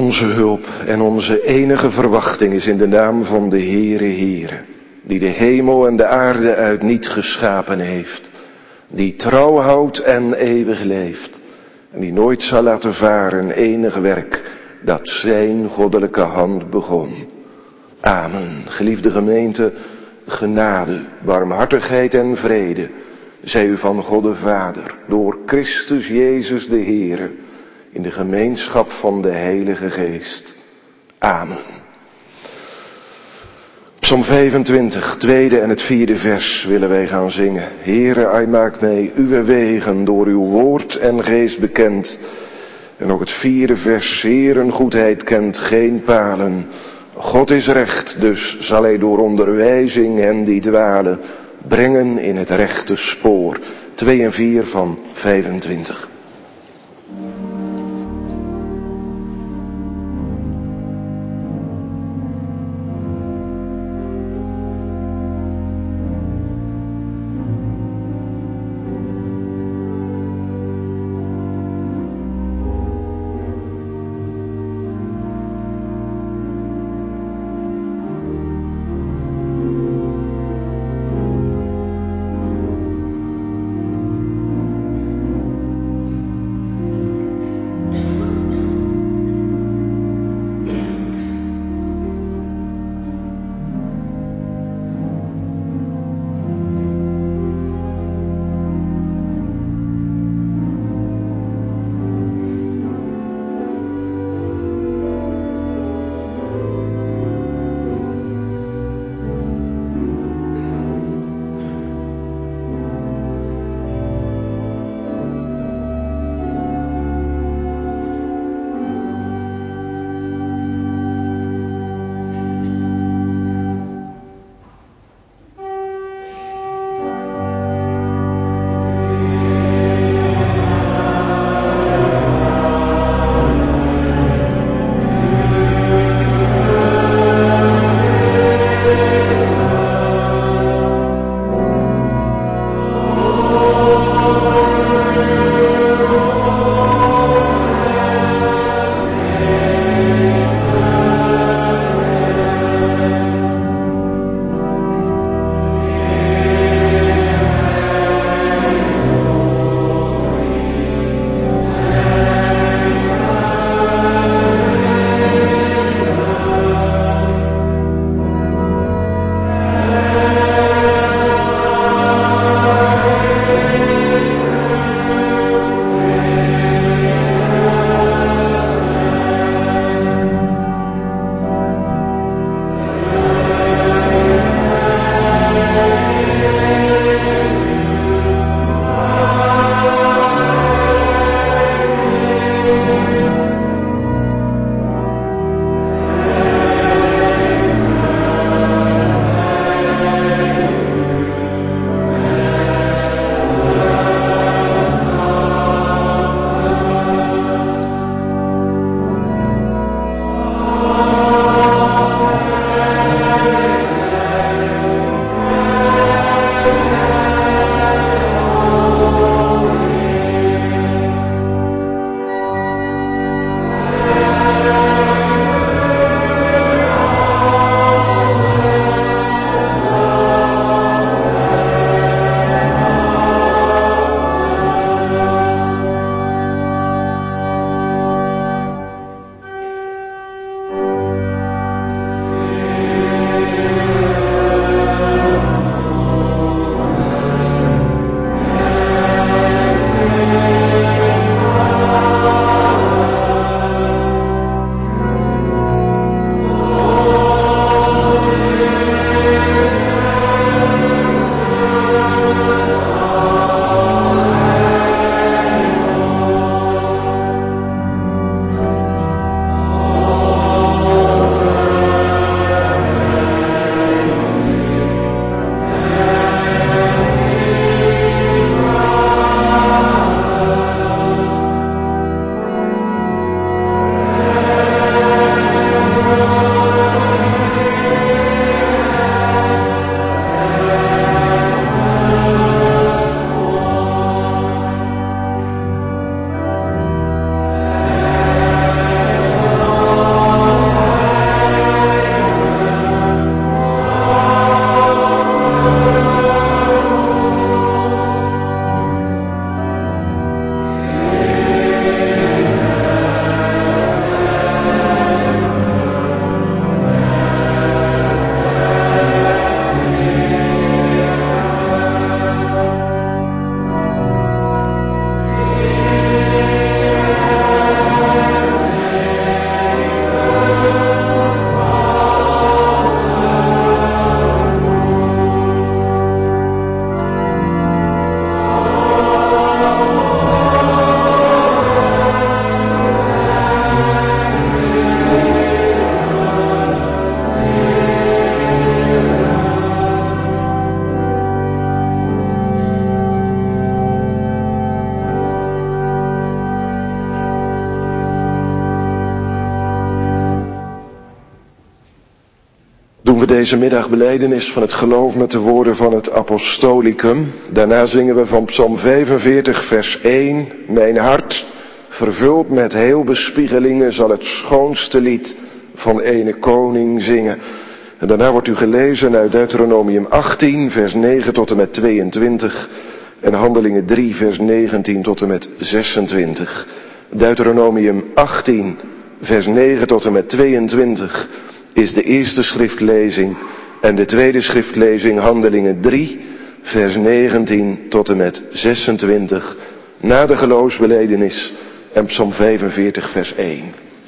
Onze hulp en onze enige verwachting is in de naam van de Heere, die de hemel en de aarde uit niet geschapen heeft, die trouw houdt en eeuwig leeft, en die nooit zal laten varen enig werk dat zijn goddelijke hand begon. Amen. Geliefde gemeente, genade, barmhartigheid en vrede zij u van God de Vader, door Christus Jezus de Heere, in de gemeenschap van de Heilige Geest. Amen. Psalm 25, tweede en het vierde vers willen wij gaan zingen. Heere, hij maakt mij uw wegen door uw woord en geest bekend. En ook het vierde vers, Heeren goedheid kent geen palen. God is recht, dus zal hij door onderwijzing hen die dwalen brengen in het rechte spoor. 2 en 4 van 25. Doen we deze middag belijdenis van het geloof met de woorden van het Apostolicum. Daarna zingen we van Psalm 45 vers 1. Mijn hart, vervuld met heelbespiegelingen, zal het schoonste lied van ene koning zingen. En daarna wordt u gelezen uit Deuteronomium 18 vers 9 tot en met 22. En Handelingen 3 vers 19 tot en met 26. Deuteronomium 18 vers 9 tot en met 22 is de eerste schriftlezing. En de tweede schriftlezing Handelingen 3 vers 19 tot en met 26. Na de geloofsbelijdenis en Psalm 45 vers 1.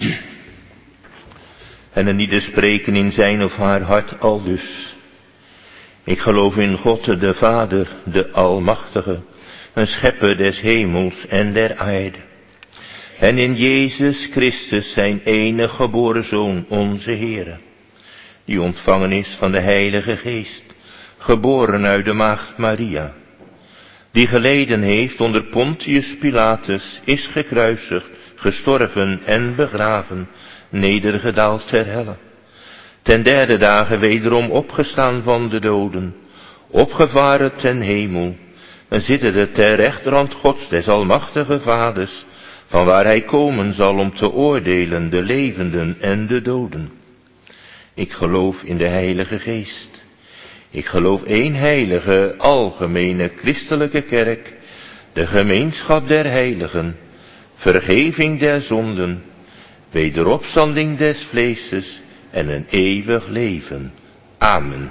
En een ieder spreken in zijn of haar hart aldus. Ik geloof in God de Vader, de Almachtige, een schepper des hemels en der aarde. En in Jezus Christus zijn enige geboren Zoon, onze Heere, die ontvangen is van de Heilige Geest, geboren uit de Maagd Maria, die geleden heeft onder Pontius Pilatus, is gekruisigd, gestorven en begraven, nedergedaald ter helle. Ten derde dagen wederom opgestaan van de doden, opgevaren ten hemel, en zittende ter rechterhand Gods des Almachtige Vaders, van waar hij komen zal om te oordelen de levenden en de doden. Ik geloof in de Heilige Geest. Ik geloof één heilige, algemene, christelijke kerk, de gemeenschap der heiligen, vergeving der zonden, wederopstanding des vleeses en een eeuwig leven. Amen.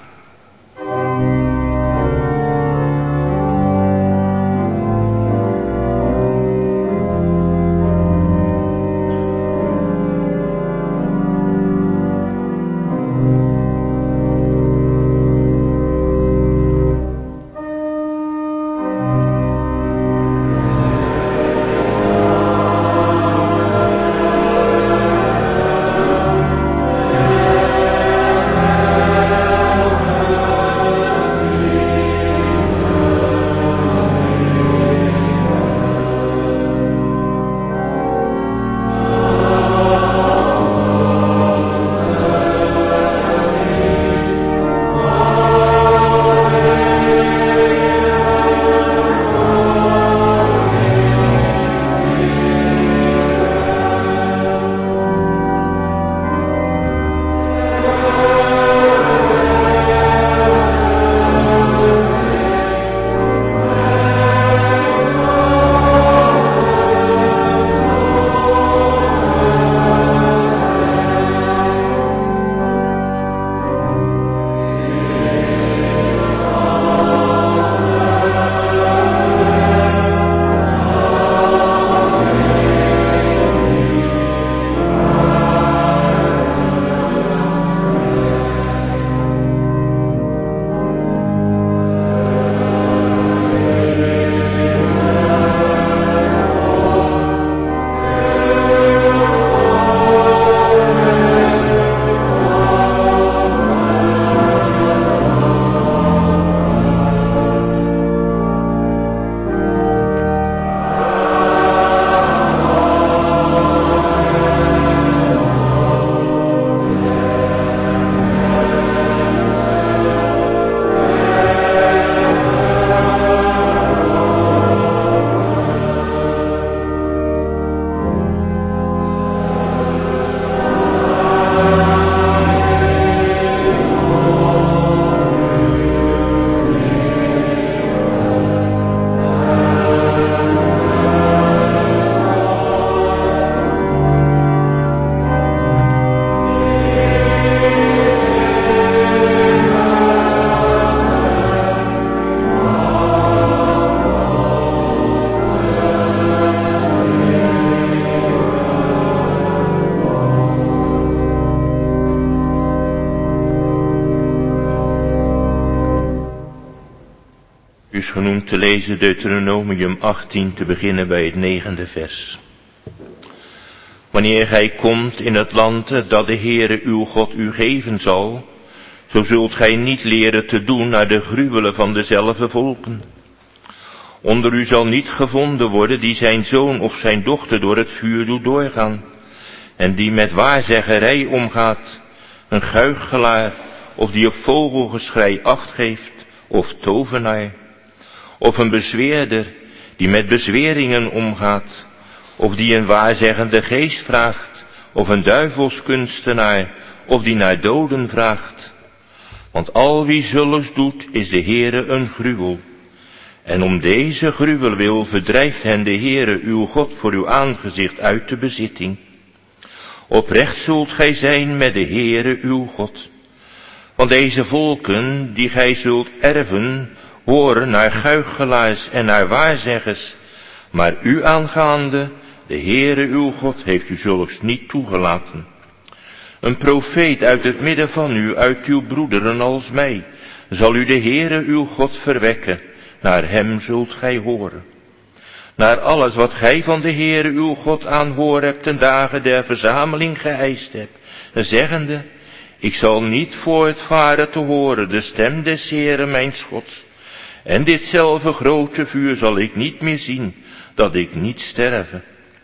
is genoemd te lezen Deuteronomium 18 te beginnen bij het 9e vers. Wanneer gij komt in het land dat de Heere uw God u geven zal, zo zult gij niet leren te doen naar de gruwelen van dezelfde volken. Onder u zal niet gevonden worden die zijn zoon of zijn dochter door het vuur doet doorgaan, en die met waarzeggerij omgaat, een guichelaar of die op vogelgeschrei acht geeft, of tovenaar, of een bezweerder die met bezweringen omgaat, of die een waarzeggende geest vraagt, of een duivelskunstenaar, of die naar doden vraagt. Want al wie zulks doet, is de Heere een gruwel. En om deze gruwel wil verdrijft hen de Heere uw God voor uw aangezicht uit de bezitting. Oprecht zult gij zijn met de Heere uw God. Want deze volken, die gij zult erven, horen naar guichelaars en naar waarzeggers. Maar u aangaande, de Heere uw God heeft u zulks niet toegelaten. Een profeet uit het midden van u, uit uw broederen als mij, zal u de Heere uw God verwekken. Naar hem zult gij horen. Naar alles wat gij van de Heere uw God aanhoor hebt ten dagen der verzameling geëist hebt, zeggende, ik zal niet voortvaren te horen de stem des Heere mijns Gods. En ditzelfde grote vuur zal ik niet meer zien, dat ik niet sterve.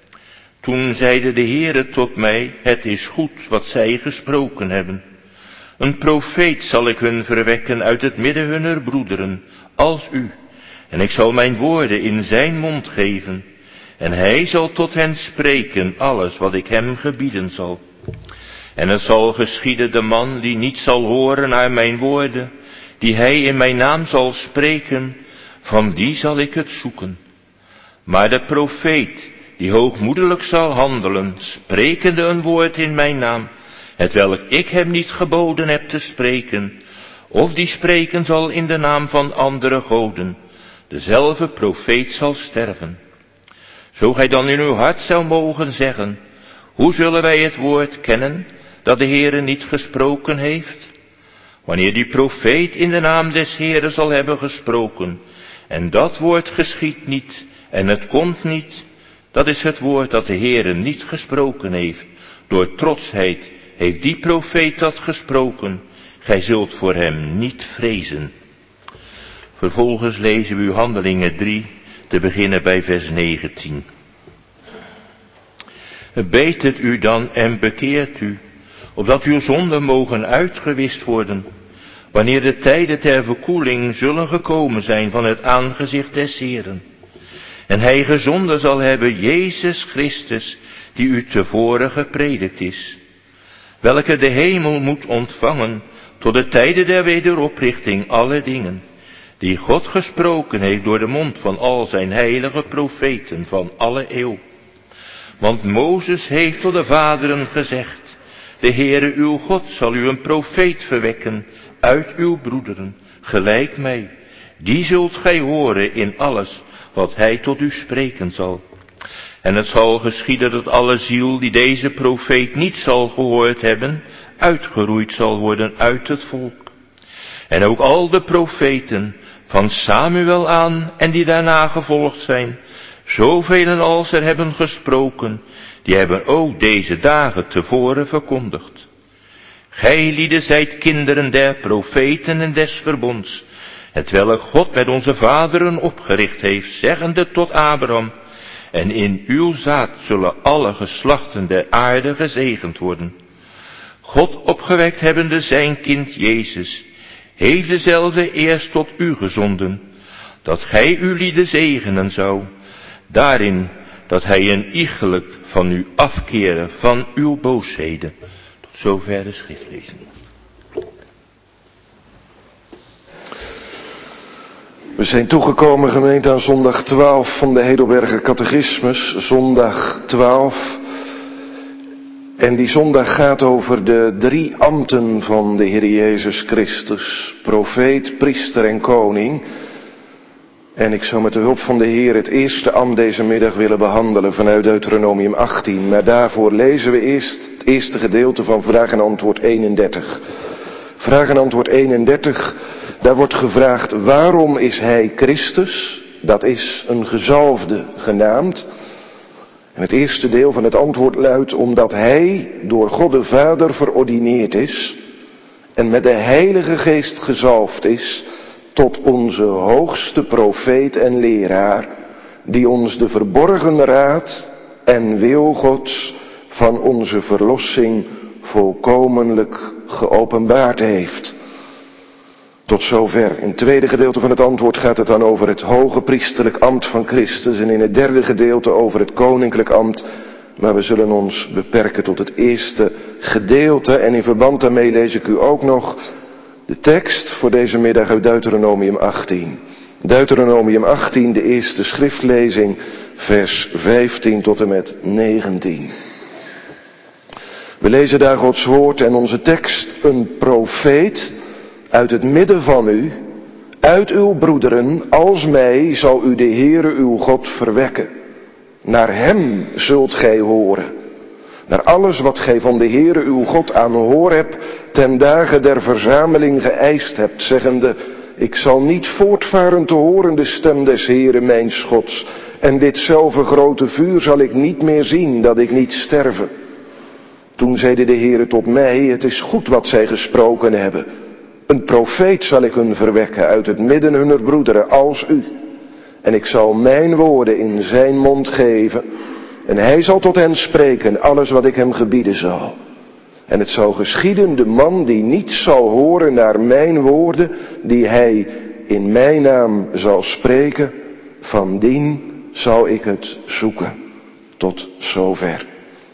Toen zeide de Heere tot mij, het is goed wat zij gesproken hebben. Een profeet zal ik hun verwekken uit het midden hunner broederen, als u. En ik zal mijn woorden in zijn mond geven. En hij zal tot hen spreken alles wat ik hem gebieden zal. En het zal geschieden de man die niet zal horen naar mijn woorden, die hij in mijn naam zal spreken, van die zal ik het zoeken. Maar de profeet, die hoogmoedelijk zal handelen, sprekende een woord in mijn naam, hetwelk ik hem niet geboden heb te spreken, of die spreken zal in de naam van andere goden, dezelfde profeet zal sterven. Zo gij dan in uw hart zou mogen zeggen, hoe zullen wij het woord kennen, dat de Heere niet gesproken heeft? Wanneer die profeet in de naam des Heere zal hebben gesproken, en dat woord geschiedt niet, en het komt niet, dat is het woord dat de Heere niet gesproken heeft. Door trotsheid heeft die profeet dat gesproken. Gij zult voor hem niet vrezen. Vervolgens lezen we Handelingen 3, te beginnen bij vers 19. Betert u dan en bekeert u, opdat uw zonden mogen uitgewist worden, wanneer de tijden ter verkoeling zullen gekomen zijn van het aangezicht des Heeren. En hij gezonden zal hebben Jezus Christus, die u tevoren gepredikt is, welke de hemel moet ontvangen tot de tijden der wederoprichting alle dingen, die God gesproken heeft door de mond van al zijn heilige profeten van alle eeuw. Want Mozes heeft tot de vaderen gezegd, de Heere uw God zal u een profeet verwekken uit uw broederen, gelijk mij. Die zult gij horen in alles wat hij tot u spreken zal. En het zal geschieden dat alle ziel die deze profeet niet zal gehoord hebben, uitgeroeid zal worden uit het volk. En ook al de profeten, van Samuel aan en die daarna gevolgd zijn, zoveel als er hebben gesproken, die hebben ook deze dagen tevoren verkondigd. Gij lieden zijt kinderen der profeten en des verbonds, hetwelk God met onze vaderen opgericht heeft, zeggende tot Abraham, en in uw zaad zullen alle geslachten der aarde gezegend worden. God opgewekt hebbende zijn kind Jezus, heeft dezelfde eerst tot u gezonden, dat gij uw lieden zegenen zou, daarin dat hij een iegelijk van u afkeren van uw boosheden. Tot zover de schriftlezing. We zijn toegekomen, gemeente, aan zondag 12 van de Heidelberger Catechismus, zondag 12. En die zondag gaat over de 3 ambten van de Heer Jezus Christus, profeet, priester en koning. En ik zou met de hulp van de Heer het eerste ambt deze middag willen behandelen vanuit Deuteronomium 18. Maar daarvoor lezen we eerst het eerste gedeelte van vraag en antwoord 31. Vraag en antwoord 31, daar wordt gevraagd, waarom is hij Christus? Dat is een gezalfde genaamd. En het eerste deel van het antwoord luidt, omdat hij door God de Vader verordineerd is en met de Heilige Geest gezalfd is tot onze hoogste profeet en leraar, die ons de verborgen raad en wil Gods van onze verlossing volkomenlijk geopenbaard heeft. Tot zover. In het tweede gedeelte van het antwoord gaat het dan over het hoge priesterlijk ambt van Christus en in het derde gedeelte over het koninklijk ambt. Maar we zullen ons beperken tot het eerste gedeelte en in verband daarmee lees ik u ook nog de tekst voor deze middag uit Deuteronomium 18. Deuteronomium 18, de eerste schriftlezing, vers 15 tot en met 19. We lezen daar Gods woord en onze tekst: een profeet uit het midden van u, uit uw broederen, als mij, zal u de Heere uw God verwekken. Naar hem zult gij horen. Naar alles wat gij van de Heere uw God aan Horeb ten dagen der verzameling geëist hebt, zeggende: ik zal niet voortvaren te horen de stem des Heere mijns Gods, en ditzelfde grote vuur zal ik niet meer zien, dat ik niet sterve. Toen zeide de Heere tot mij: het is goed wat zij gesproken hebben. Een profeet zal ik hun verwekken uit het midden hunner broederen als u. En ik zal mijn woorden in zijn mond geven. En hij zal tot hen spreken alles wat ik hem gebieden zal. En het zal geschieden, de man die niet zal horen naar mijn woorden, die hij in mijn naam zal spreken, van dien zal ik het zoeken. Tot zover.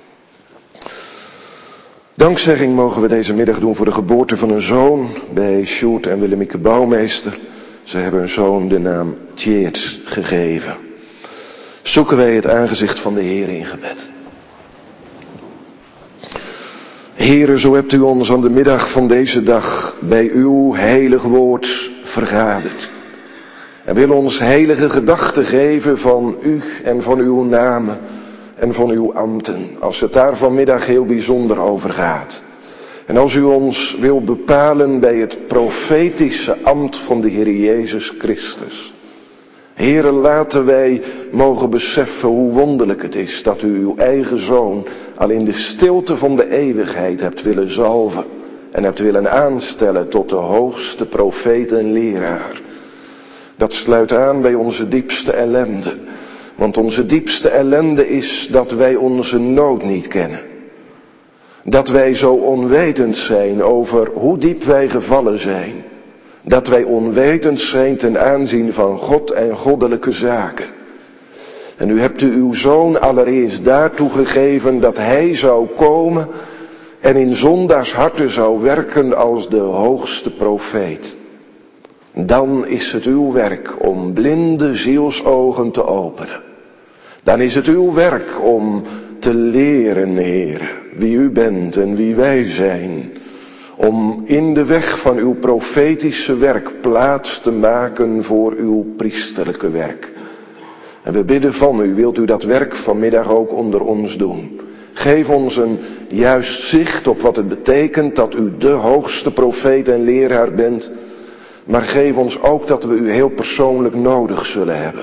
Dankzegging mogen we deze middag doen voor de geboorte van een zoon bij Sjoerd en Willemieke Bouwmeester. Ze hebben hun zoon de naam Tjeerd gegeven. Zoeken wij het aangezicht van de Heer in gebed. Heere, zo hebt u ons aan de middag van deze dag bij uw heilig woord vergaderd. En wil ons heilige gedachten geven van u en van uw namen en van uw ambten, als het daar vanmiddag heel bijzonder over gaat. En als u ons wil bepalen bij het profetische ambt van de Heer Jezus Christus. Heere, laten wij mogen beseffen hoe wonderlijk het is dat u uw eigen zoon al in de stilte van de eeuwigheid hebt willen zalven en hebt willen aanstellen tot de hoogste profeet en leraar. Dat sluit aan bij onze diepste ellende. Want onze diepste ellende is dat wij onze nood niet kennen. Dat wij zo onwetend zijn over hoe diep wij gevallen zijn. Dat wij onwetend zijn ten aanzien van God en goddelijke zaken. En u hebt uw zoon allereerst daartoe gegeven dat hij zou komen en in zondaars harten zou werken als de hoogste profeet. Dan is het uw werk om blinde zielsogen te openen. Dan is het uw werk om te leren, Heere, wie u bent en wie wij zijn. Om in de weg van uw profetische werk plaats te maken voor uw priesterlijke werk. En we bidden van u, wilt u dat werk vanmiddag ook onder ons doen. Geef ons een juist zicht op wat het betekent dat u de hoogste profeet en leraar bent. Maar geef ons ook dat we u heel persoonlijk nodig zullen hebben.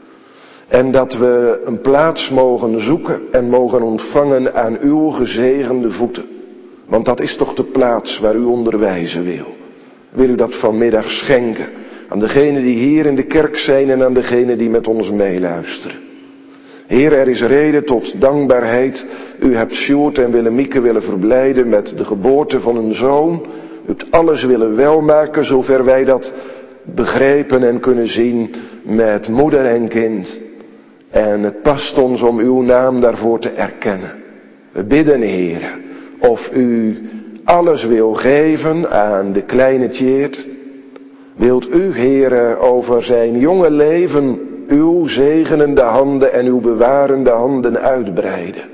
En dat we een plaats mogen zoeken en mogen ontvangen aan uw gezegende voeten. Want dat is toch de plaats waar u onderwijzen wil. Wil u dat vanmiddag schenken aan degenen die hier in de kerk zijn en aan degenen die met ons meeluisteren. Heer, er is reden tot dankbaarheid. U hebt Sjoerd en Willemieke willen verblijden met de geboorte van een zoon. U hebt alles willen welmaken zover wij dat begrepen en kunnen zien met moeder en kind. En het past ons om uw naam daarvoor te erkennen. We bidden, Heere, of u alles wil geven aan de kleine Tjeerd. Wilt u, Heere, over zijn jonge leven uw zegenende handen en uw bewarende handen uitbreiden.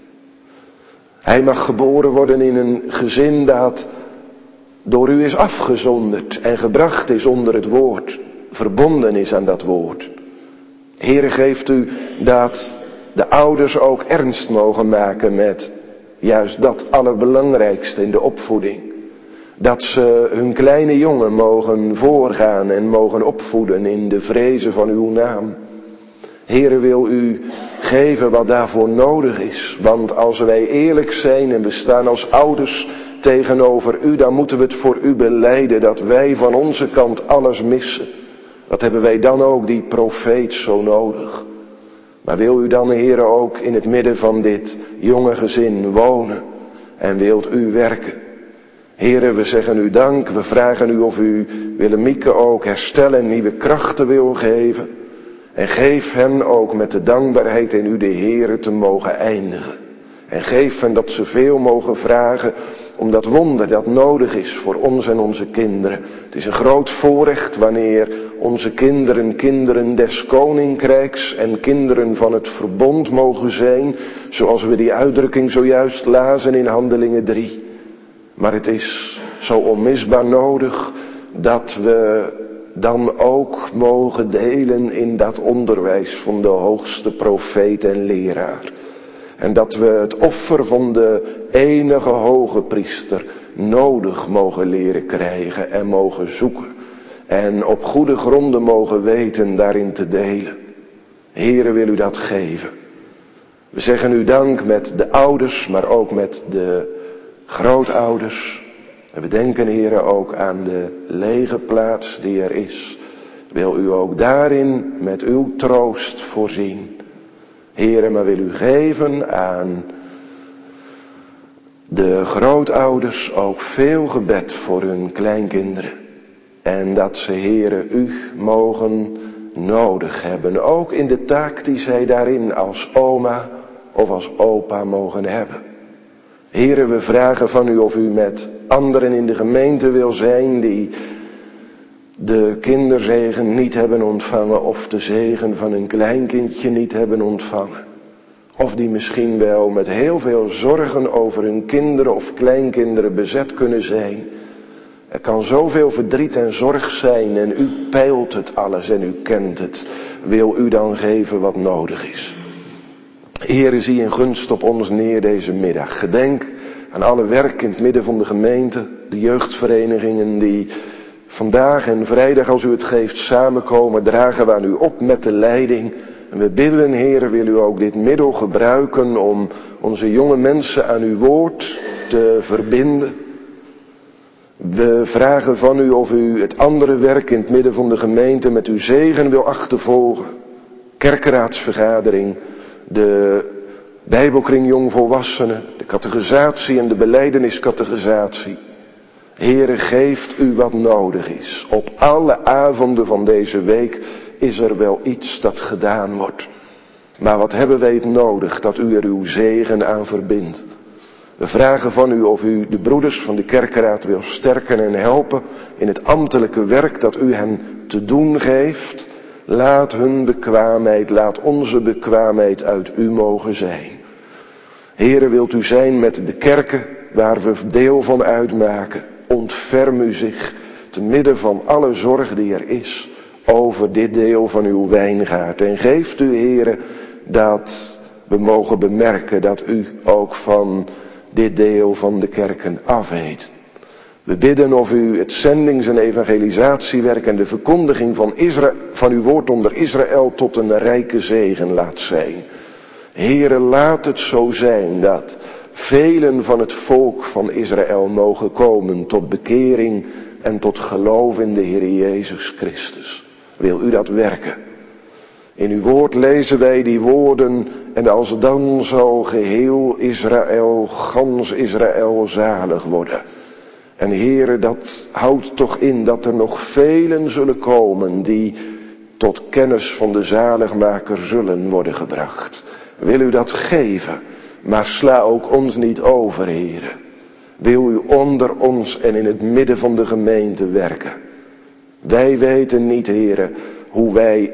Hij mag geboren worden in een gezin dat door u is afgezonderd en gebracht is onder het woord, verbonden is aan dat woord. Heere, geeft u dat de ouders ook ernst mogen maken met juist dat allerbelangrijkste in de opvoeding. Dat ze hun kleine jongen mogen voorgaan en mogen opvoeden in de vrezen van uw naam. Heere, wil u geven wat daarvoor nodig is. Want als wij eerlijk zijn en we staan als ouders tegenover u, dan moeten we het voor u belijden dat wij van onze kant alles missen. Wat hebben wij dan ook die profeet zo nodig? Maar wil u dan, Heere, ook in het midden van dit jonge gezin wonen en wilt u werken? Heren, we zeggen u dank, we vragen u of u Willemieke ook herstellen en nieuwe krachten wil geven. En geef hen ook met de dankbaarheid in u de Heere te mogen eindigen. En geef hen dat ze veel mogen vragen om dat wonder dat nodig is voor ons en onze kinderen. Het is een groot voorrecht wanneer onze kinderen kinderen des Koninkrijks en kinderen van het verbond mogen zijn, zoals we die uitdrukking zojuist lazen in Handelingen 3. Maar het is zo onmisbaar nodig dat we dan ook mogen delen in dat onderwijs van de hoogste profeet en leraar. En dat we het offer van de enige hoge priester nodig mogen leren krijgen en mogen zoeken. En op goede gronden mogen weten daarin te delen. Heere, wil u dat geven. We zeggen u dank met de ouders, maar ook met de grootouders. En we denken, Heere, ook aan de lege plaats die er is. Wil u ook daarin met uw troost voorzien. Heere, maar wil u geven aan de grootouders ook veel gebed voor hun kleinkinderen. En dat ze, Heere, u mogen nodig hebben. Ook in de taak die zij daarin als oma of als opa mogen hebben. Heere, we vragen van u of u met anderen in de gemeente wil zijn die de kinderzegen niet hebben ontvangen of de zegen van een kleinkindje niet hebben ontvangen. Of die misschien wel met heel veel zorgen over hun kinderen of kleinkinderen bezet kunnen zijn. Er kan zoveel verdriet en zorg zijn en u peilt het alles en u kent het. Wil u dan geven wat nodig is. Heere, zie in gunst op ons neer deze middag. Gedenk aan alle werk in het midden van de gemeente, de jeugdverenigingen die vandaag en vrijdag, als u het geeft, samenkomen, dragen we aan u op met de leiding. En we bidden, Heere, wil u ook dit middel gebruiken om onze jonge mensen aan uw woord te verbinden. We vragen van u of u het andere werk in het midden van de gemeente met uw zegen wil achtervolgen. Kerkenraadsvergadering, de Bijbelkring jongvolwassenen, de catechisatie en de belijdeniscatechisatie. Heere, geeft u wat nodig is. Op alle avonden van deze week is er wel iets dat gedaan wordt. Maar wat hebben wij het nodig dat u er uw zegen aan verbindt. We vragen van u of u de broeders van de kerkenraad wil sterken en helpen in het ambtelijke werk dat u hen te doen geeft. Laat hun bekwaamheid, laat onze bekwaamheid uit u mogen zijn. Heere, wilt u zijn met de kerken waar we deel van uitmaken. Ontferm u zich te midden van alle zorg die er is over dit deel van uw wijngaard. En geeft u, Heere, dat we mogen bemerken dat u ook van dit deel van de kerken afweet. We bidden of u het zendings- en evangelisatiewerk en de verkondiging van uw woord onder Israël tot een rijke zegen laat zijn. Heere, laat het zo zijn dat velen van het volk van Israël mogen komen tot bekering en tot geloof in de Heer Jezus Christus. Wil u dat werken? In uw woord lezen wij die woorden en als dan zal geheel Israël, gans Israël zalig worden. En Heere, dat houdt toch in dat er nog velen zullen komen die tot kennis van de zaligmaker zullen worden gebracht. Wil u dat geven, maar sla ook ons niet over, Heere. Wil u onder ons en in het midden van de gemeente werken. Wij weten niet, Heere, hoe wij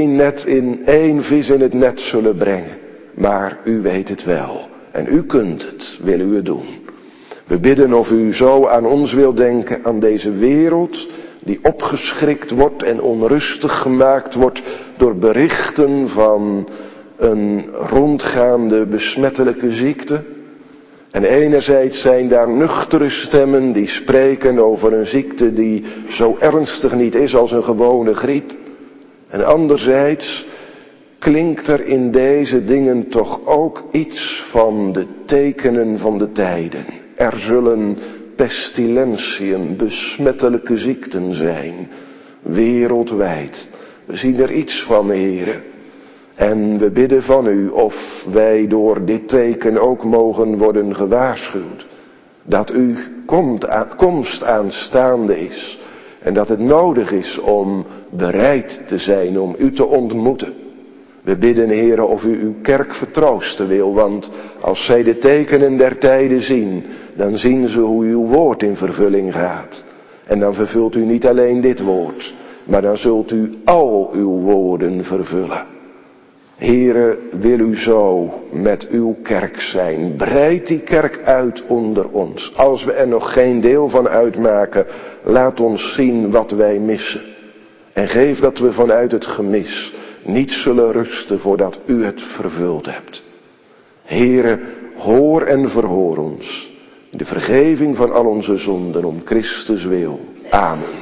één vis in het net zullen brengen. Maar u weet het wel. En u kunt het, wil u het doen. We bidden of u zo aan ons wilt denken, aan deze wereld die opgeschrikt wordt en onrustig gemaakt wordt door berichten van een rondgaande besmettelijke ziekte. En enerzijds zijn daar nuchtere stemmen die spreken over een ziekte die zo ernstig niet is als een gewone griep. En anderzijds klinkt er in deze dingen toch ook iets van de tekenen van de tijden. Er zullen pestilentiën, besmettelijke ziekten zijn, wereldwijd. We zien er iets van, Heere. En we bidden van u of wij door dit teken ook mogen worden gewaarschuwd. Dat uw komst aanstaande is. En dat het nodig is om bereid te zijn om u te ontmoeten. We bidden, Heere, of u uw kerk vertroosten wil, want als zij de tekenen der tijden zien, dan zien ze hoe uw woord in vervulling gaat. En dan vervult u niet alleen dit woord, maar dan zult u al uw woorden vervullen. Heere, wil u zo met uw kerk zijn. Breid die kerk uit onder ons. Als we er nog geen deel van uitmaken, laat ons zien wat wij missen. En geef dat we vanuit het gemis niet zullen rusten voordat u het vervuld hebt. Heere, hoor en verhoor ons. De vergeving van al onze zonden om Christus wil. Amen.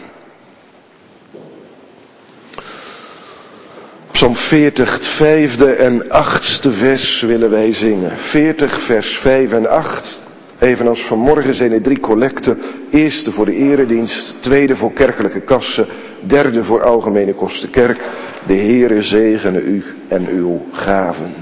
Psalm 40, het 5e en 8e vers willen wij zingen. 40, vers 5 en 8. Evenals vanmorgen zijn er 3 collecten. Eerste voor de eredienst, tweede voor kerkelijke kassen, derde voor algemene kostenkerk. De Heere zegene u en uw gaven.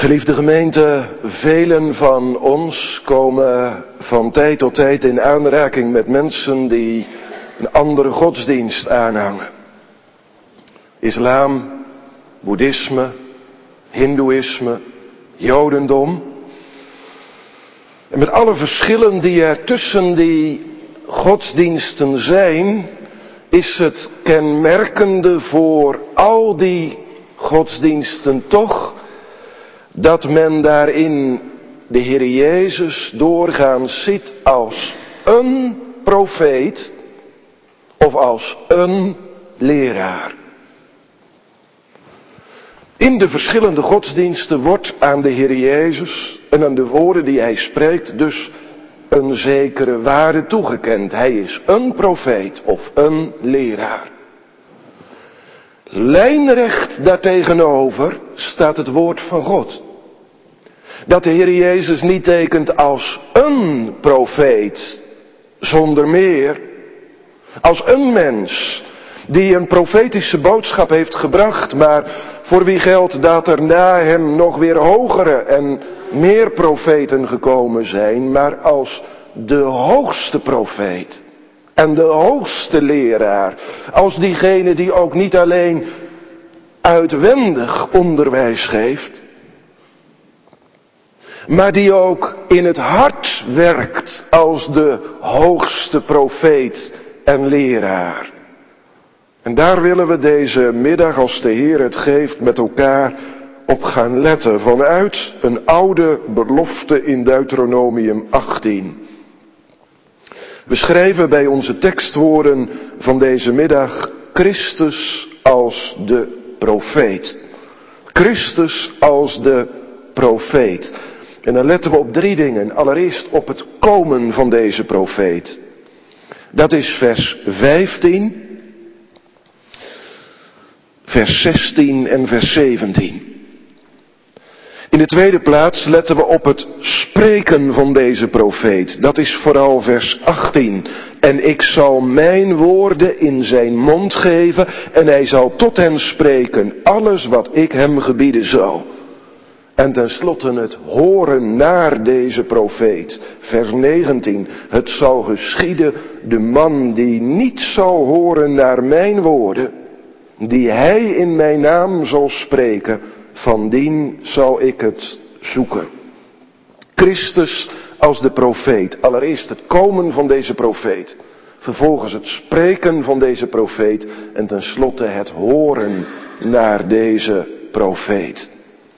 Geliefde gemeente, velen van ons komen van tijd tot tijd in aanraking met mensen die een andere godsdienst aanhangen. Islam, boeddhisme, hindoeïsme, jodendom. En met alle verschillen die er tussen die godsdiensten zijn, is het kenmerkende voor al die godsdiensten toch dat men daarin de Heer Jezus doorgaans ziet als een profeet of als een leraar. In de verschillende godsdiensten wordt aan de Heer Jezus en aan de woorden die hij spreekt dus een zekere waarde toegekend. Hij is een profeet of een leraar. Lijnrecht daartegenover staat het woord van God. Dat de Heer Jezus niet tekent als een profeet zonder meer, als een mens die een profetische boodschap heeft gebracht, maar voor wie geldt dat er na hem nog weer hogere en meer profeten gekomen zijn, maar als de hoogste profeet en de hoogste leraar, als diegene die ook niet alleen uitwendig onderwijs geeft, maar die ook in het hart werkt als de hoogste profeet en leraar. En daar willen we deze middag, als de Heer het geeft, met elkaar op gaan letten vanuit een oude belofte in Deuteronomium 18. We schrijven bij onze tekstwoorden van deze middag Christus als de profeet. Christus als de profeet. En dan letten we op 3 dingen. Allereerst op het komen van deze profeet. Dat is vers 15, vers 16 en vers 17. In de tweede plaats letten we op het spreken van deze profeet. Dat is vooral vers 18. En ik zal mijn woorden in zijn mond geven en hij zal tot hen spreken alles wat ik hem gebieden zal. En tenslotte het horen naar deze profeet. Vers 19. Het zal geschieden de man die niet zal horen naar mijn woorden, die hij in mijn naam zal spreken, van dien zal ik het zoeken. Christus als de profeet. Allereerst het komen van deze profeet. Vervolgens het spreken van deze profeet. En tenslotte het horen naar deze profeet.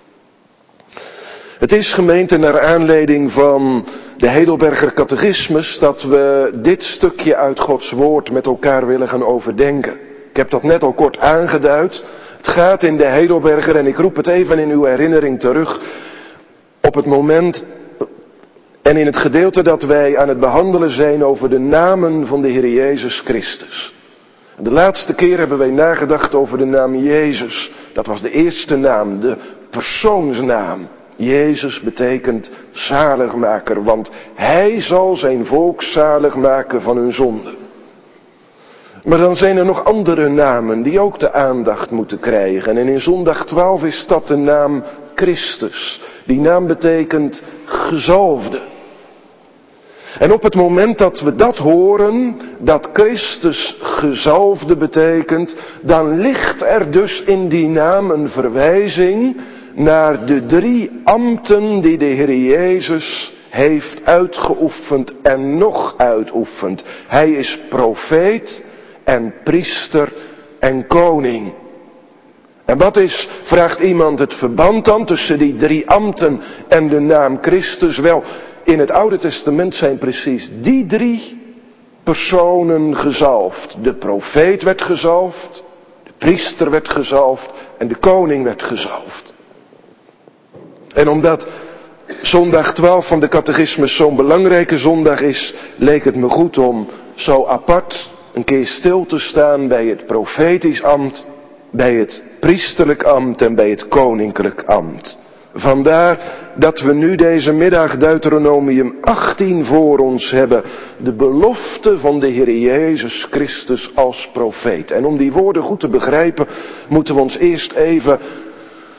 Het is, gemeente, naar aanleiding van de Heidelberger Catechismus dat we dit stukje uit Gods woord met elkaar willen gaan overdenken. Ik heb dat net al kort aangeduid. Het gaat in de Heidelberger, en ik roep het even in uw herinnering terug, op het moment en in het gedeelte dat wij aan het behandelen zijn over de namen van de Heer Jezus Christus. De laatste keer hebben wij nagedacht over de naam Jezus. Dat was de eerste naam, de persoonsnaam. Jezus betekent zaligmaker, want hij zal zijn volk zalig maken van hun zonde. Maar dan zijn er nog andere namen die ook de aandacht moeten krijgen. En in zondag 12 is dat de naam Christus. Die naam betekent gezalfde. En op het moment dat we dat horen, dat Christus gezalfde betekent, dan ligt er dus in die naam een verwijzing naar de 3 ambten die de Heer Jezus heeft uitgeoefend en nog uitoefent. Hij is profeet en priester en koning. En wat is, vraagt iemand, het verband dan tussen die 3 ambten en de naam Christus? Wel, in het Oude Testament zijn precies die 3 personen gezalfd. De profeet werd gezalfd, de priester werd gezalfd en de koning werd gezalfd. En omdat zondag 12 van de catechismus zo'n belangrijke zondag is, leek het me goed om zo apart een keer stil te staan bij het profetisch ambt, bij het priesterlijk ambt en bij het koninklijk ambt. Vandaar dat we nu deze middag Deuteronomium 18 voor ons hebben. De belofte van de Heer Jezus Christus als profeet. En om die woorden goed te begrijpen, moeten we ons eerst even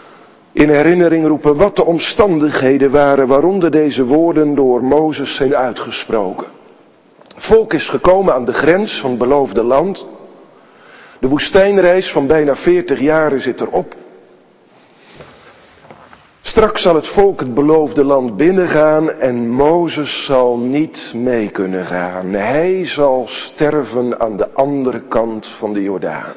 in herinnering roepen wat de omstandigheden waren waaronder deze woorden door Mozes zijn uitgesproken. Het volk is gekomen aan de grens van het beloofde land. De woestijnreis van bijna 40 jaren zit erop. Straks zal het volk het beloofde land binnengaan en Mozes zal niet mee kunnen gaan. Hij zal sterven aan de andere kant van de Jordaan.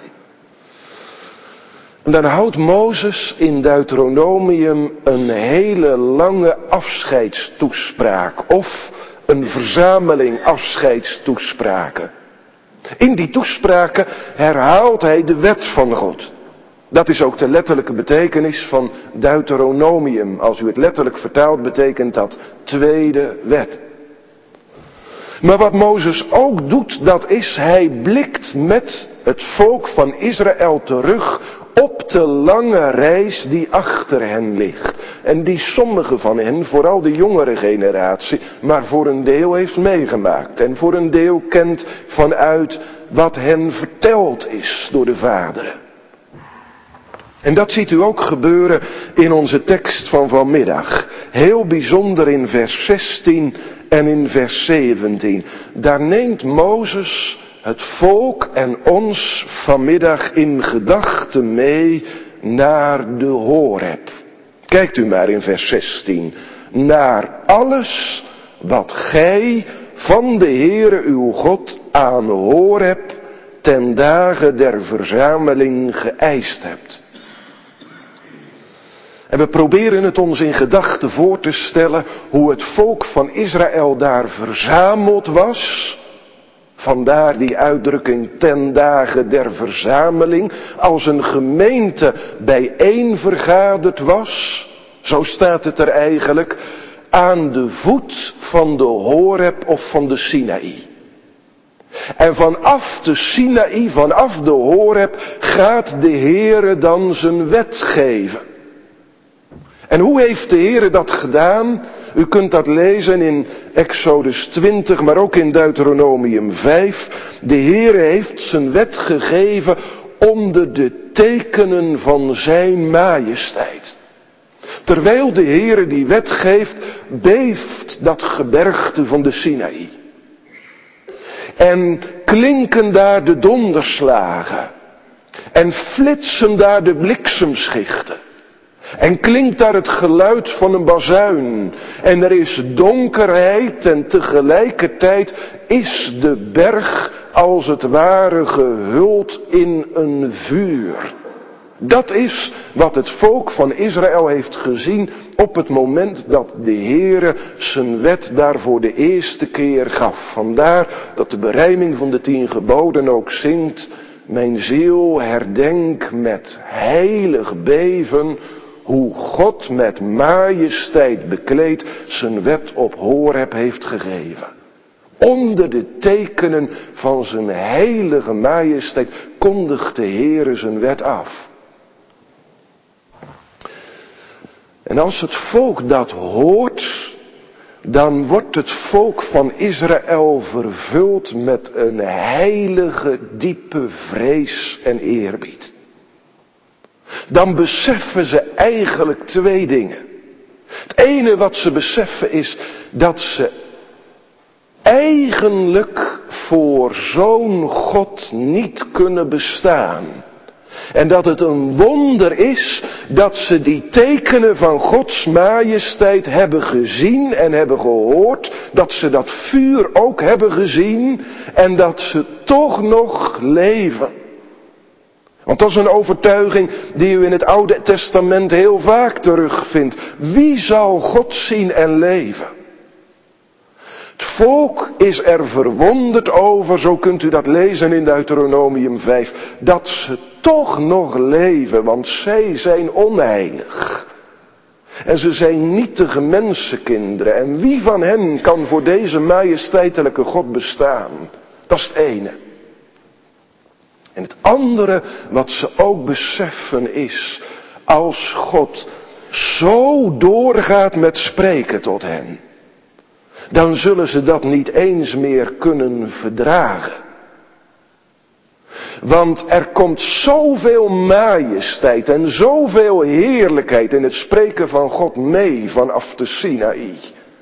En dan houdt Mozes in Deuteronomium een hele lange afscheidstoespraak of een verzameling afscheidstoespraken. In die toespraken herhaalt hij de wet van God. Dat is ook de letterlijke betekenis van Deuteronomium. Als u het letterlijk vertaalt, betekent dat tweede wet. Maar wat Mozes ook doet, dat is, hij blikt met het volk van Israël terug op de lange reis die achter hen ligt. En die sommige van hen, vooral de jongere generatie, maar voor een deel heeft meegemaakt. En voor een deel kent vanuit wat hen verteld is door de vaderen. En dat ziet u ook gebeuren in onze tekst van vanmiddag. Heel bijzonder in vers 16 en in vers 17. Daar neemt Mozes het volk en ons vanmiddag in gedachten mee naar de Horeb. Kijkt u maar in vers 16. Naar alles wat gij van de Heere uw God aan Horeb ten dagen der verzameling geëist hebt. En we proberen het ons in gedachten voor te stellen hoe het volk van Israël daar verzameld was. Vandaar die uitdrukking ten dagen der verzameling. Als een gemeente bijeen vergaderd was, zo staat het er eigenlijk, aan de voet van de Horeb of van de Sinaï. En vanaf de Sinaï, vanaf de Horeb, gaat de Heere dan zijn wet geven. En hoe heeft de Heere dat gedaan? U kunt dat lezen in Exodus 20, maar ook in Deuteronomium 5. De Heere heeft zijn wet gegeven onder de tekenen van zijn majesteit. Terwijl de Heere die wet geeft, beeft dat gebergte van de Sinaï. En klinken daar de donderslagen. En flitsen daar de bliksemschichten. En klinkt daar het geluid van een bazuin. En er is donkerheid en tegelijkertijd is de berg als het ware gehuld in een vuur. Dat is wat het volk van Israël heeft gezien op het moment dat de Heere zijn wet daar voor de eerste keer gaf. Vandaar dat de berijming van de 10 geboden ook zingt: mijn ziel herdenk met heilig beven hoe God met majesteit bekleed zijn wet op Horeb heeft gegeven. Onder de tekenen van zijn heilige majesteit kondigt de Heere zijn wet af. En als het volk dat hoort, dan wordt het volk van Israël vervuld met een heilige, diepe vrees en eerbied. Dan beseffen ze eigenlijk 2 dingen. Het ene wat ze beseffen is dat ze eigenlijk voor zo'n God niet kunnen bestaan. En dat het een wonder is dat ze die tekenen van Gods majesteit hebben gezien en hebben gehoord. Dat ze dat vuur ook hebben gezien en dat ze toch nog leven. Want dat is een overtuiging die u in het Oude Testament heel vaak terugvindt. Wie zal God zien en leven? Het volk is er verwonderd over, zo kunt u dat lezen in Deuteronomium 5, dat ze toch nog leven, want zij zijn onheilig. En ze zijn nietige mensenkinderen. En wie van hen kan voor deze majesteitelijke God bestaan? Dat is het ene. En het andere wat ze ook beseffen is, als God zo doorgaat met spreken tot hen, dan zullen ze dat niet eens meer kunnen verdragen. Want er komt zoveel majesteit en zoveel heerlijkheid in het spreken van God mee vanaf de Sinaï.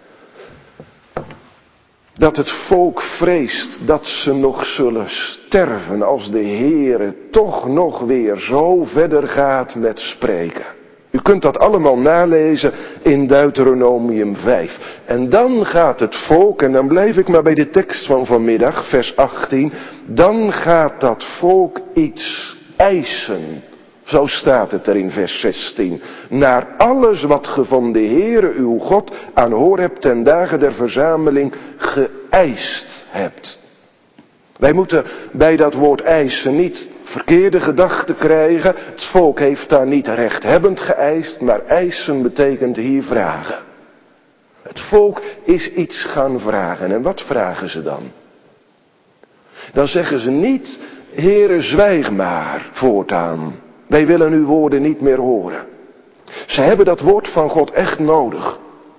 Dat het volk vreest dat ze nog zullen sterven als de Heere toch nog weer zo verder gaat met spreken. U kunt dat allemaal nalezen in Deuteronomium 5. En dan gaat het volk, en dan blijf ik maar bij de tekst van vanmiddag, vers 18. Dan gaat dat volk iets eisen. Zo staat het er in vers 16. Naar alles wat ge van de Heere uw God aan Horeb ten dagen der verzameling geëist hebt. Wij moeten bij dat woord eisen niet verkeerde gedachten krijgen. Het volk heeft daar niet rechthebbend geëist, maar eisen betekent hier vragen. Het volk is iets gaan vragen. En wat vragen ze dan? Dan zeggen ze niet, Heere, zwijg maar voortaan. Wij willen uw woorden niet meer horen. Ze hebben dat woord van God echt nodig.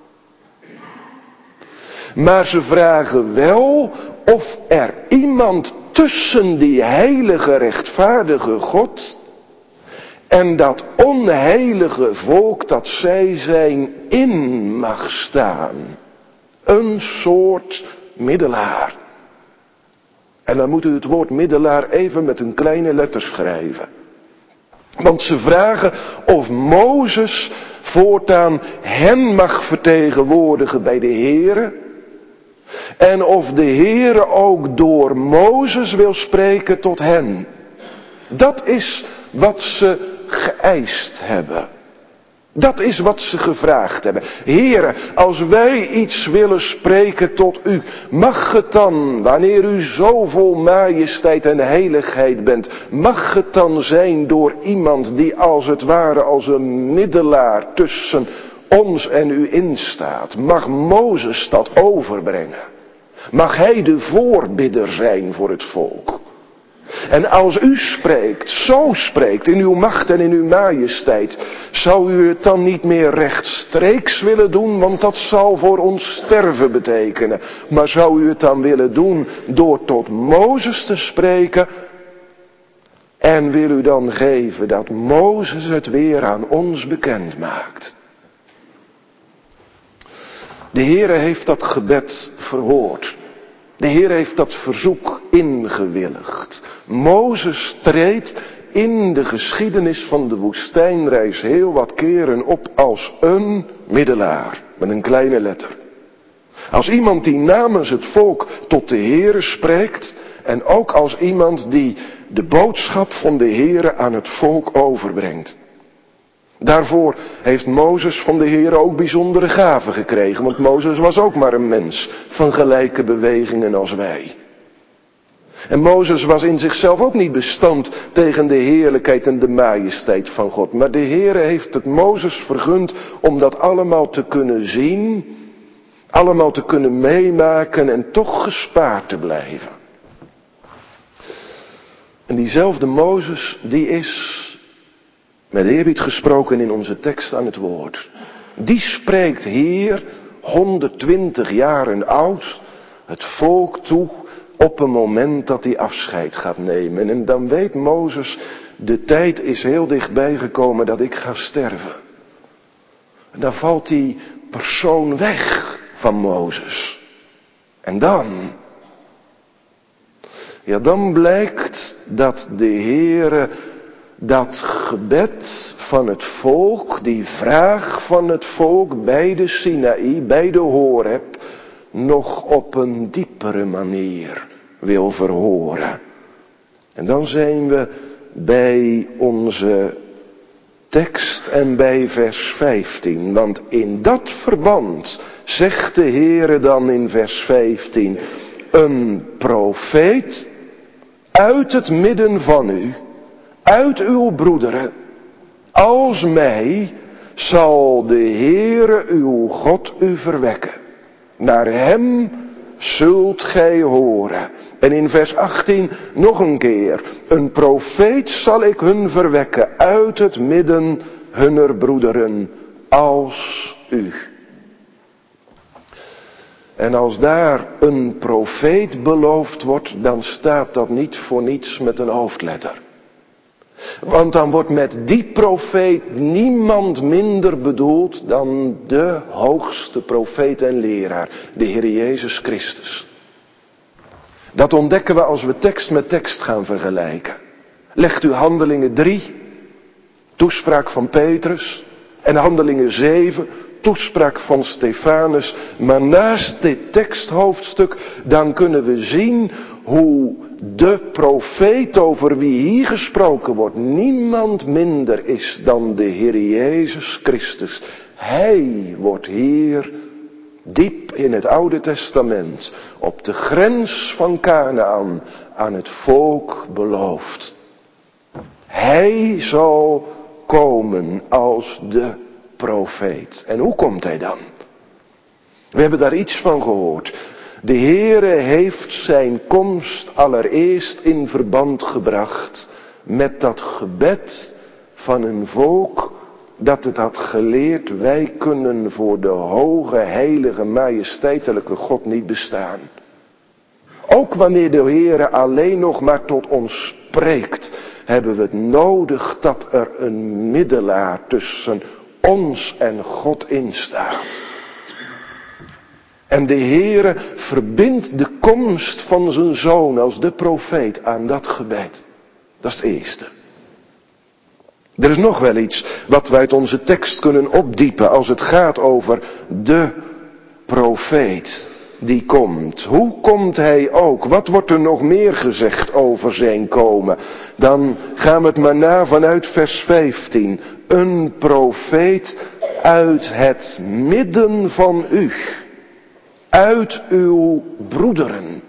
Maar ze vragen wel of er iemand tussen die heilige, rechtvaardige God en dat onheilige volk dat zij zijn in mag staan. Een soort middelaar. En dan moet u het woord middelaar even met een kleine letter schrijven. Want ze vragen of Mozes voortaan hen mag vertegenwoordigen bij de Heere. En of de Heere ook door Mozes wil spreken tot hen. Dat is wat ze geëist hebben. Dat is wat ze gevraagd hebben. Heere, als wij iets willen spreken tot u, mag het dan, wanneer u zo vol majesteit en heiligheid bent, mag het dan zijn door iemand die als het ware als een middelaar tussen ons en u instaat? Mag Mozes dat overbrengen? Mag hij de voorbidder zijn voor het volk? En als u spreekt, zo spreekt, in uw macht en in uw majesteit, zou u het dan niet meer rechtstreeks willen doen, want dat zal voor ons sterven betekenen. Maar zou u het dan willen doen door tot Mozes te spreken? En wil u dan geven dat Mozes het weer aan ons bekend maakt? De Heere heeft dat gebed verhoord. De Heer heeft dat verzoek ingewilligd. Mozes treedt in de geschiedenis van de woestijnreis heel wat keren op als een middelaar, met een kleine letter. Als iemand die namens het volk tot de Heere spreekt en ook als iemand die de boodschap van de Heere aan het volk overbrengt. Daarvoor heeft Mozes van de Heer ook bijzondere gaven gekregen. Want Mozes was ook maar een mens van gelijke bewegingen als wij. En Mozes was in zichzelf ook niet bestand tegen de heerlijkheid en de majesteit van God. Maar de Heer heeft het Mozes vergund om dat allemaal te kunnen zien. Allemaal te kunnen meemaken en toch gespaard te blijven. En diezelfde Mozes, die is met eerbied gesproken in onze tekst aan het woord. Die spreekt hier 120 jaren oud het volk toe op een moment dat hij afscheid gaat nemen. En dan weet Mozes, de tijd is heel dichtbij gekomen dat ik ga sterven. En dan valt die persoon weg van Mozes. En dan blijkt dat de Heere dat gebed van het volk, die vraag van het volk bij de Sinaï, bij de Horeb, nog op een diepere manier wil verhoren. En dan zijn we bij onze tekst en bij vers 15. Want in dat verband zegt de Heere dan in vers 15, een profeet uit het midden van u, uit uw broederen, als mij zal de Heere uw God u verwekken. Naar hem zult gij horen. En in vers 18 nog een keer. Een profeet zal ik hun verwekken uit het midden hunner broederen als u. En als daar een profeet beloofd wordt, dan staat dat niet voor niets met een hoofdletter. Want dan wordt met die profeet niemand minder bedoeld dan de hoogste profeet en leraar, de Heer Jezus Christus. Dat ontdekken we als we tekst met tekst gaan vergelijken. Legt u Handelingen 3, toespraak van Petrus, en Handelingen 7, toespraak van Stefanus. Maar naast dit teksthoofdstuk, dan kunnen we zien hoe de profeet over wie hier gesproken wordt niemand minder is dan de Heer Jezus Christus. Hij wordt hier diep in het Oude Testament op de grens van Kanaän aan het volk beloofd. Hij zal komen als de profeet. En hoe komt hij dan? We hebben daar iets van gehoord. De Heere heeft zijn komst allereerst in verband gebracht met dat gebed van een volk dat het had geleerd: wij kunnen voor de hoge, heilige, majesteitelijke God niet bestaan. Ook wanneer de Heere alleen nog maar tot ons spreekt, hebben we het nodig dat er een middelaar tussen ons en God instaat. En de Heere verbindt de komst van zijn Zoon als de profeet aan dat gebed. Dat is het eerste. Er is nog wel iets wat wij uit onze tekst kunnen opdiepen als het gaat over de profeet die komt. Hoe komt hij ook? Wat wordt er nog meer gezegd over zijn komen? Dan gaan we het maar na vanuit vers 15. Een profeet uit het midden van u. Uit uw broederen.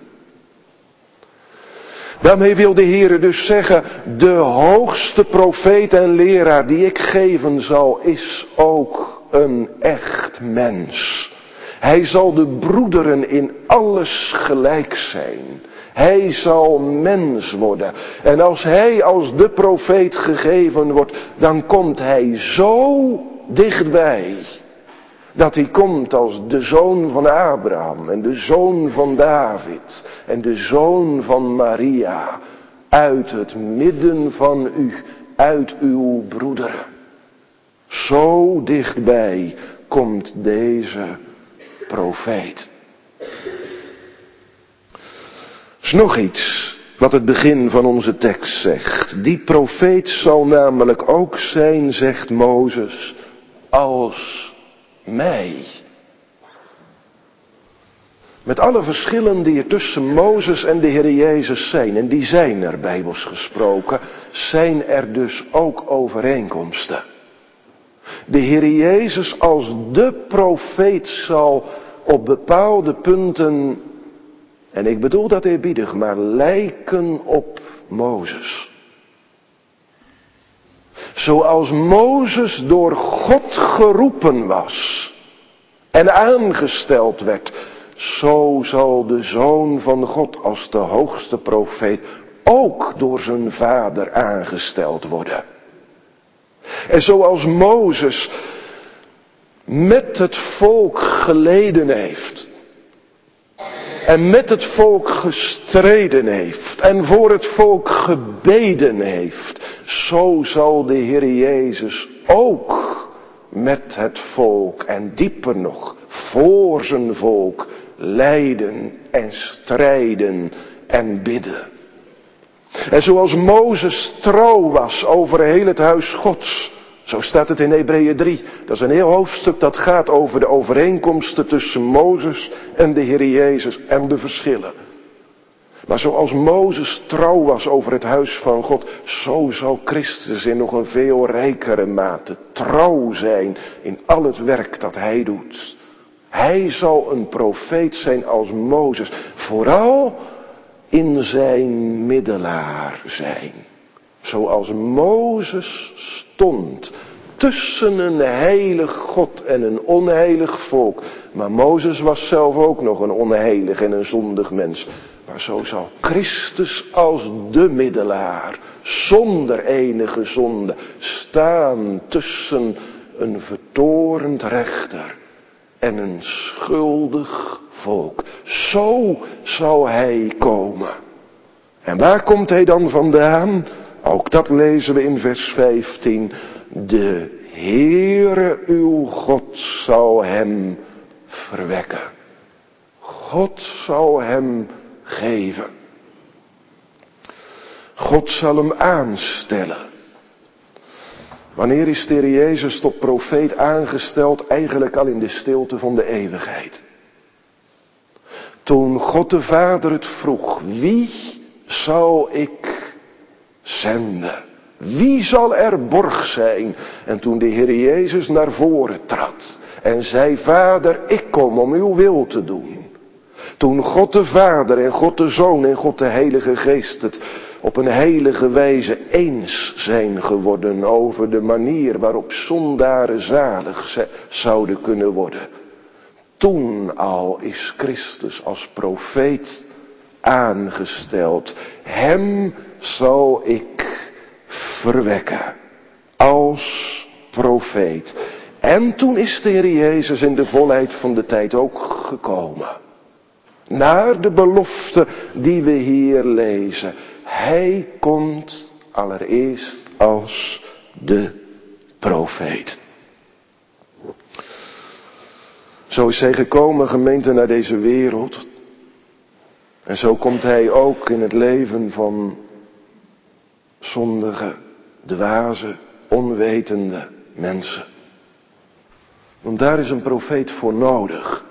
Daarmee wil de Heere dus zeggen, de hoogste profeet en leraar die ik geven zal, is ook een echt mens. Hij zal de broederen in alles gelijk zijn. Hij zal mens worden. En als hij als de profeet gegeven wordt, dan komt hij zo dichtbij. Dat hij komt als de zoon van Abraham en de zoon van David en de zoon van Maria. Uit het midden van u, uit uw broederen. Zo dichtbij komt deze profeet. Er is nog iets wat het begin van onze tekst zegt. Die profeet zal namelijk ook zijn, zegt Mozes, als mij. Met alle verschillen die er tussen Mozes en de Heer Jezus zijn, en die zijn er bijbels gesproken, zijn er dus ook overeenkomsten. De Heer Jezus als de profeet zal op bepaalde punten, en ik bedoel dat eerbiedig, maar lijken op Mozes. Zoals Mozes door God geroepen was en aangesteld werd, zo zal de Zoon van God als de hoogste profeet ook door zijn vader aangesteld worden. En zoals Mozes met het volk geleden heeft en met het volk gestreden heeft en voor het volk gebeden heeft, zo zal de Heer Jezus ook met het volk en dieper nog voor zijn volk lijden en strijden en bidden. En zoals Mozes trouw was over heel het huis Gods, zo staat het in Hebreeën 3. Dat is een heel hoofdstuk dat gaat over de overeenkomsten tussen Mozes en de Heer Jezus en de verschillen. Maar zoals Mozes trouw was over het huis van God, zo zal Christus in nog een veel rijkere mate trouw zijn in al het werk dat hij doet. Hij zal een profeet zijn als Mozes, vooral in zijn middelaar zijn. Zoals Mozes stond tussen een heilig God en een onheilig volk. Maar Mozes was zelf ook nog een onheilig en een zondig mens. Maar zo zal Christus als de middelaar, zonder enige zonde, staan tussen een vertorend rechter en een schuldig volk. Zo zal hij komen. En waar komt hij dan vandaan? Ook dat lezen we in vers 15. De Heere uw God zal hem verwekken. God zal hem geven. God zal hem aanstellen. Wanneer is de Heer Jezus tot profeet aangesteld? Eigenlijk al in de stilte van de eeuwigheid. Toen God de Vader het vroeg, wie zal ik zenden? Wie zal er borg zijn? En toen de Heer Jezus naar voren trad en zei, Vader, ik kom om uw wil te doen. Toen God de Vader en God de Zoon en God de Heilige Geest het op een heilige wijze eens zijn geworden over de manier waarop zondaren zalig zouden kunnen worden. Toen al is Christus als profeet aangesteld. Hem zal ik verwekken als profeet. En toen is de Heer Jezus in de volheid van de tijd ook gekomen. Naar de belofte die we hier lezen. Hij komt allereerst als de profeet. Zo is hij gekomen, gemeente, naar deze wereld. En zo komt hij ook in het leven van zondige, dwaze, onwetende mensen. Want daar is een profeet voor nodig.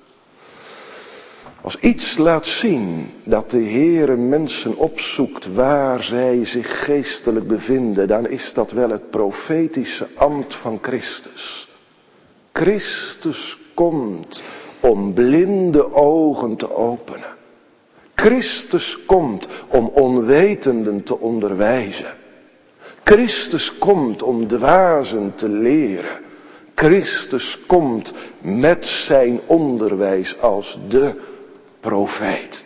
Als iets laat zien dat de Heere mensen opzoekt waar zij zich geestelijk bevinden, dan is dat wel het profetische ambt van Christus. Christus komt om blinde ogen te openen. Christus komt om onwetenden te onderwijzen. Christus komt om dwazen te leren. Christus komt met zijn onderwijs als de profeet.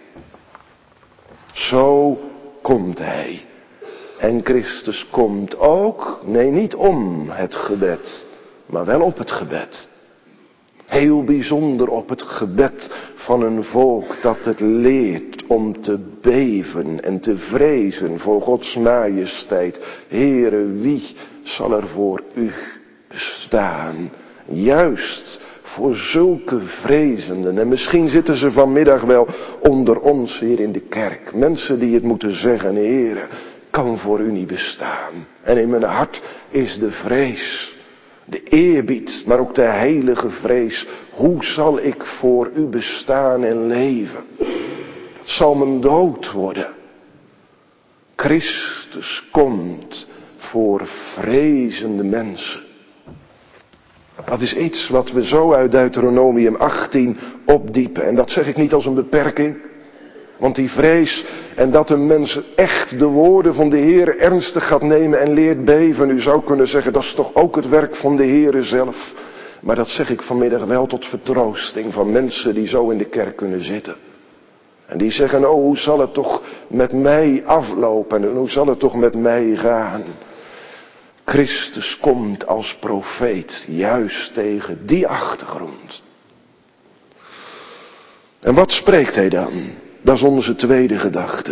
Zo komt hij. En Christus komt ook, nee, niet om het gebed, maar wel op het gebed. Heel bijzonder op het gebed van een volk dat het leert om te beven en te vrezen voor Gods majesteit. Heere, wie zal er voor u bestaan? Juist voor zulke vrezenden. En misschien zitten ze vanmiddag wel onder ons hier in de kerk. Mensen die het moeten zeggen, Heere, kan voor u niet bestaan. En in mijn hart is de vrees. De eerbied, maar ook de heilige vrees. Hoe zal ik voor u bestaan en leven? Dat zal mijn dood worden. Christus komt voor vrezende mensen. Dat is iets wat we zo uit Deuteronomium 18 opdiepen. En dat zeg ik niet als een beperking. Want die vrees en dat een mens echt de woorden van de Heer ernstig gaat nemen en leert beven. U zou kunnen zeggen, dat is toch ook het werk van de Heer zelf. Maar dat zeg ik vanmiddag wel tot vertroosting van mensen die zo in de kerk kunnen zitten. En die zeggen, oh, hoe zal het toch met mij aflopen en hoe zal het toch met mij gaan? Christus komt als profeet, juist tegen die achtergrond. En wat spreekt hij dan? Dat is onze tweede gedachte.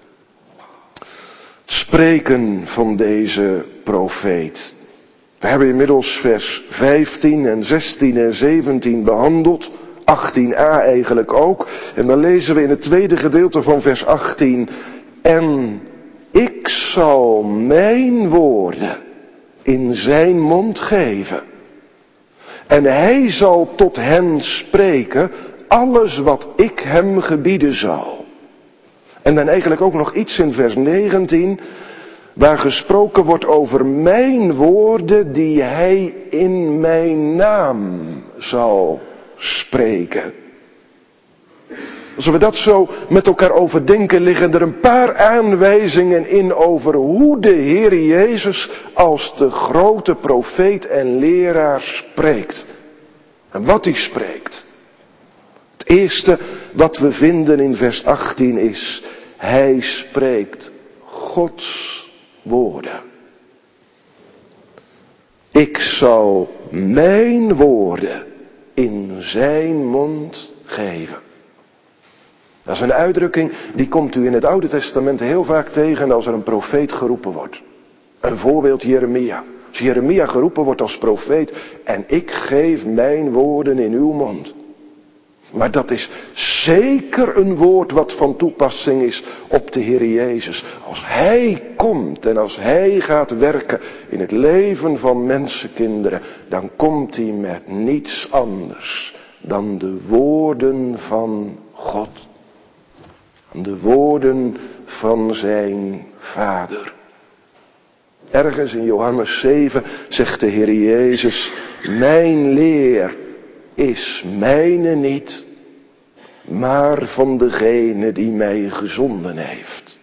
Het spreken van deze profeet. We hebben inmiddels vers 15 en 16 en 17 behandeld. 18a eigenlijk ook. En dan lezen we in het tweede gedeelte van vers 18. En ik zal mijn woorden in zijn mond geven. En hij zal tot hen spreken alles wat ik hem gebieden zal. En dan eigenlijk ook nog iets in vers 19, waar gesproken wordt over mijn woorden die hij in mijn naam zal spreken. Als we dat zo met elkaar overdenken, liggen er een paar aanwijzingen in over hoe de Heer Jezus als de grote profeet en leraar spreekt. En wat hij spreekt. Het eerste wat we vinden in vers 18 is, hij spreekt Gods woorden. Ik zal mijn woorden in zijn mond geven. Dat is een uitdrukking die komt u in het Oude Testament heel vaak tegen als er een profeet geroepen wordt. Een voorbeeld Jeremia. Als Jeremia geroepen wordt als profeet en ik geef mijn woorden in uw mond. Maar dat is zeker een woord wat van toepassing is op de Heer Jezus. Als Hij komt en als Hij gaat werken in het leven van mensenkinderen, dan komt Hij met niets anders dan de woorden van God. De woorden van zijn Vader. Ergens in Johannes 7 zegt de Heer Jezus, mijn leer is mijne niet, maar van degene die mij gezonden heeft.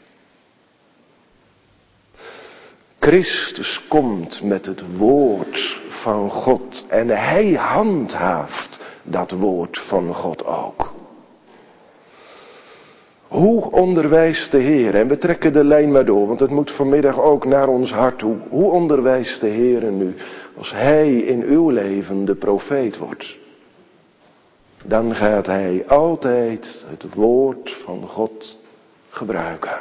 Christus komt met het woord van God en Hij handhaaft dat woord van God ook. Hoe onderwijst de Heer, en we trekken de lijn maar door, want het moet vanmiddag ook naar ons hart toe. Hoe onderwijst de Heer nu als Hij in uw leven de profeet wordt? Dan gaat Hij altijd het woord van God gebruiken.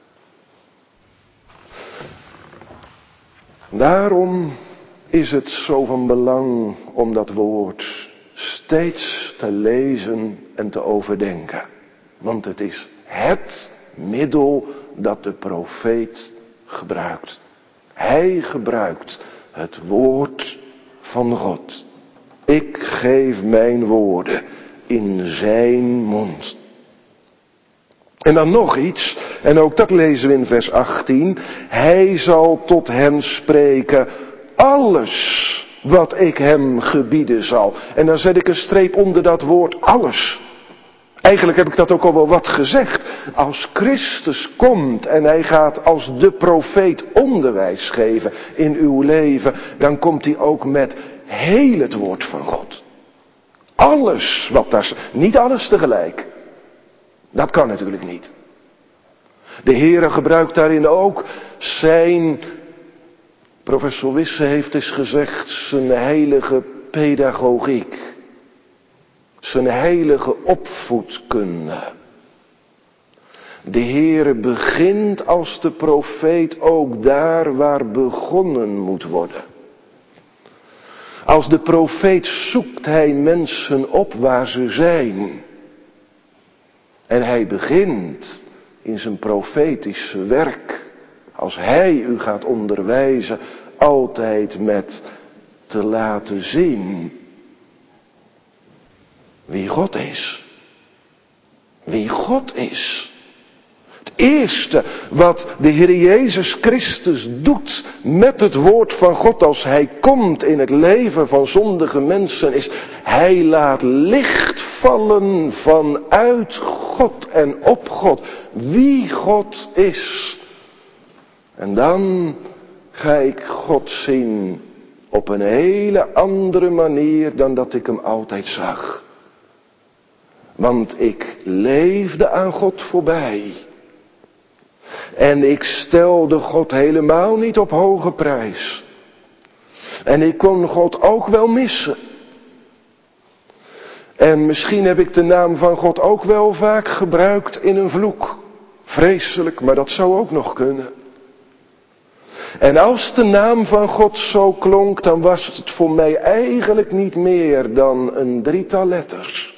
Daarom is het zo van belang om dat woord steeds te lezen en te overdenken. Want het is het middel dat de profeet gebruikt. Hij gebruikt het woord van God. Ik geef mijn woorden in zijn mond. En dan nog iets, en ook dat lezen we in vers 18. Hij zal tot hen spreken alles wat ik hem gebieden zal. En dan zet ik een streep onder dat woord alles. Eigenlijk heb ik dat ook al wel wat gezegd. Als Christus komt en hij gaat als de profeet onderwijs geven in uw leven, dan komt hij ook met heel het woord van God. Alles wat daar staat. Niet alles tegelijk. Dat kan natuurlijk niet. De Heere gebruikt daarin ook zijn, professor Wisse heeft eens gezegd, zijn heilige pedagogiek. Zijn heilige opvoedkunde. De Heere begint als de profeet ook daar waar begonnen moet worden. Als de profeet zoekt hij mensen op waar ze zijn. En hij begint in zijn profetische werk, als hij u gaat onderwijzen, altijd met te laten zien wie God is. Wie God is. Het eerste wat de Heer Jezus Christus doet met het woord van God als Hij komt in het leven van zondige mensen is, Hij laat licht vallen vanuit God en op God. Wie God is. En dan ga ik God zien op een hele andere manier dan dat ik hem altijd zag. Want ik leefde aan God voorbij. En ik stelde God helemaal niet op hoge prijs. En ik kon God ook wel missen. En misschien heb ik de naam van God ook wel vaak gebruikt in een vloek. Vreselijk, maar dat zou ook nog kunnen. En als de naam van God zo klonk, dan was het voor mij eigenlijk niet meer dan een drietal letters.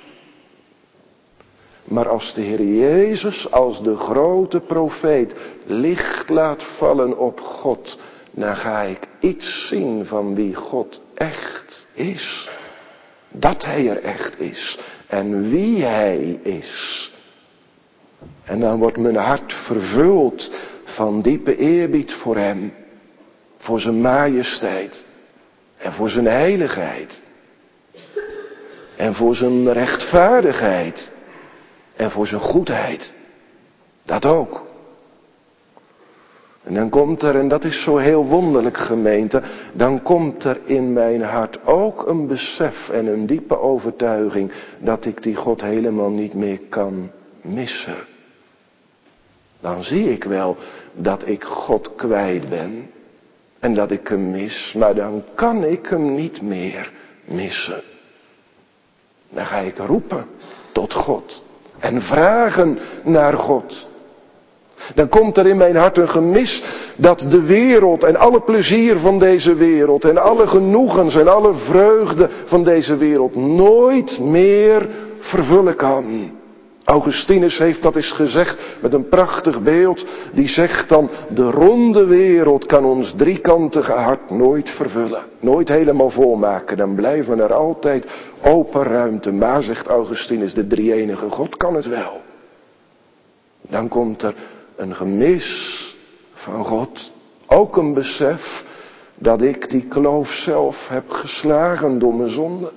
Maar als de Heer Jezus als de grote profeet licht laat vallen op God, dan ga ik iets zien van wie God echt is. Dat Hij er echt is en wie Hij is. En dan wordt mijn hart vervuld van diepe eerbied voor Hem, voor zijn majesteit en voor zijn heiligheid en voor zijn rechtvaardigheid. En voor zijn goedheid. Dat ook. En dan komt er, en dat is zo heel wonderlijk gemeente, dan komt er in mijn hart ook een besef en een diepe overtuiging dat ik die God helemaal niet meer kan missen. Dan zie ik wel dat ik God kwijt ben en dat ik hem mis, maar dan kan ik hem niet meer missen. Dan ga ik roepen tot God en vragen naar God. Dan komt er in mijn hart een gemis dat de wereld en alle plezier van deze wereld en alle genoegens en alle vreugde van deze wereld nooit meer vervullen kan. Augustinus heeft dat eens gezegd met een prachtig beeld. Die zegt dan, de ronde wereld kan ons driekantige hart nooit vervullen. Nooit helemaal volmaken. Dan blijven er altijd open ruimte. Maar, zegt Augustinus, de drie-enige God kan het wel. Dan komt er een gemis van God. Ook een besef dat ik die kloof zelf heb geslagen door mijn zonde.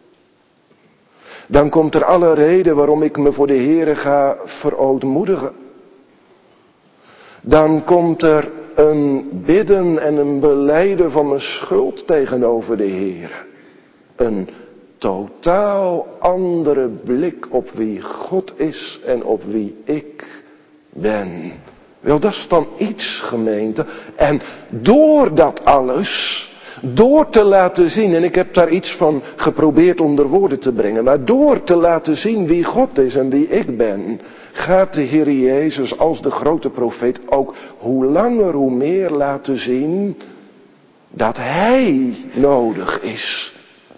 Dan komt er alle reden waarom ik me voor de Heere ga verootmoedigen. Dan komt er een bidden en een belijden van mijn schuld tegenover de Heere. Een totaal andere blik op wie God is en op wie ik ben. Wel, dat is dan iets, gemeente. En door dat alles, door te laten zien, en ik heb daar iets van geprobeerd onder woorden te brengen, maar door te laten zien wie God is en wie ik ben, gaat de Heer Jezus als de grote profeet ook hoe langer hoe meer laten zien dat Hij nodig is.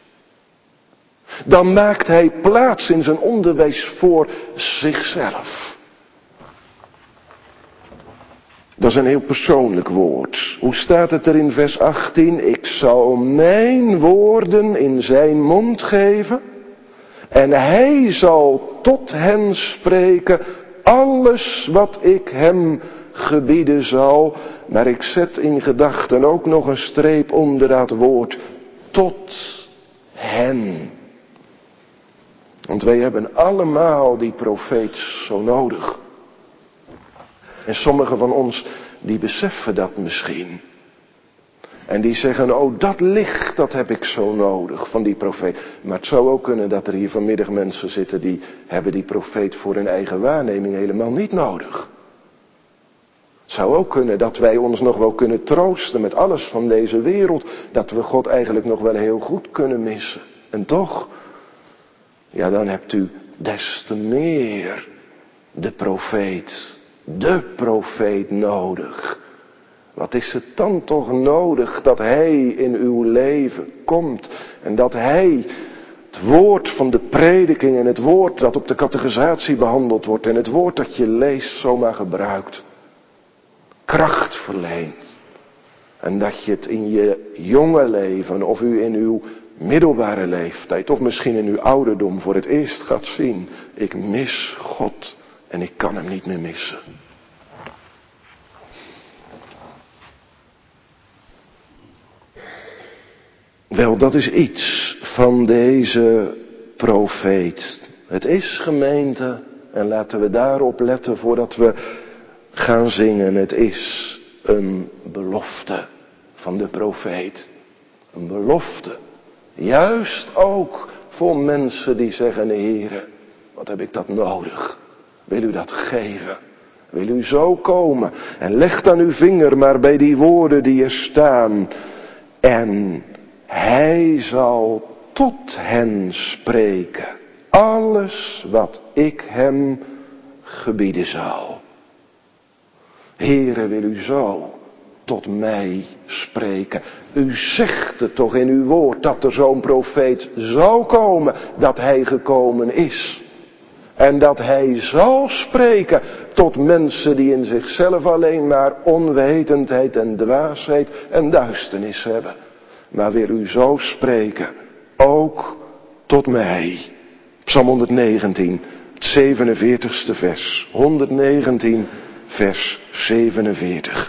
Dan maakt Hij plaats in zijn onderwijs voor zichzelf. Dat is een heel persoonlijk woord. Hoe staat het er in vers 18? Ik zal mijn woorden in zijn mond geven. En hij zal tot hen spreken alles wat ik hem gebieden zal. Maar ik zet in gedachten ook nog een streep onder dat woord. Tot hen. Want wij hebben allemaal die profeet zo nodig. En sommigen van ons, die beseffen dat misschien. En die zeggen, oh dat licht, dat heb ik zo nodig van die profeet. Maar het zou ook kunnen dat er hier vanmiddag mensen zitten die hebben die profeet voor hun eigen waarneming helemaal niet nodig. Het zou ook kunnen dat wij ons nog wel kunnen troosten met alles van deze wereld. Dat we God eigenlijk nog wel heel goed kunnen missen. En toch, ja dan hebt u des te meer de profeet nodig. Wat is het dan toch nodig dat Hij in uw leven komt. En dat Hij het woord van de prediking en het woord dat op de catechisatie behandeld wordt. En het woord dat je leest zomaar gebruikt. Kracht verleent. En dat je het in je jonge leven of u in uw middelbare leeftijd of misschien in uw ouderdom voor het eerst gaat zien. Ik mis God en ik kan hem niet meer missen. Wel, dat is iets van deze profeet. Het is, gemeente, en laten we daarop letten voordat we gaan zingen. Het is een belofte van de profeet. Een belofte. Juist ook voor mensen die zeggen, Heere, wat heb ik dat nodig? Wil u dat geven? Wil u zo komen? En leg dan uw vinger maar bij die woorden die er staan. En hij zal tot hen spreken. Alles wat ik hem gebieden zal. Heere, wil u zo tot mij spreken. U zegt het toch in uw woord dat er zo'n profeet zou komen. Dat hij gekomen is. En dat hij zal spreken tot mensen die in zichzelf alleen maar onwetendheid en dwaasheid en duisternis hebben. Maar wil u zo spreken, ook tot mij. Psalm 119, het 47ste vers. 119, vers 47.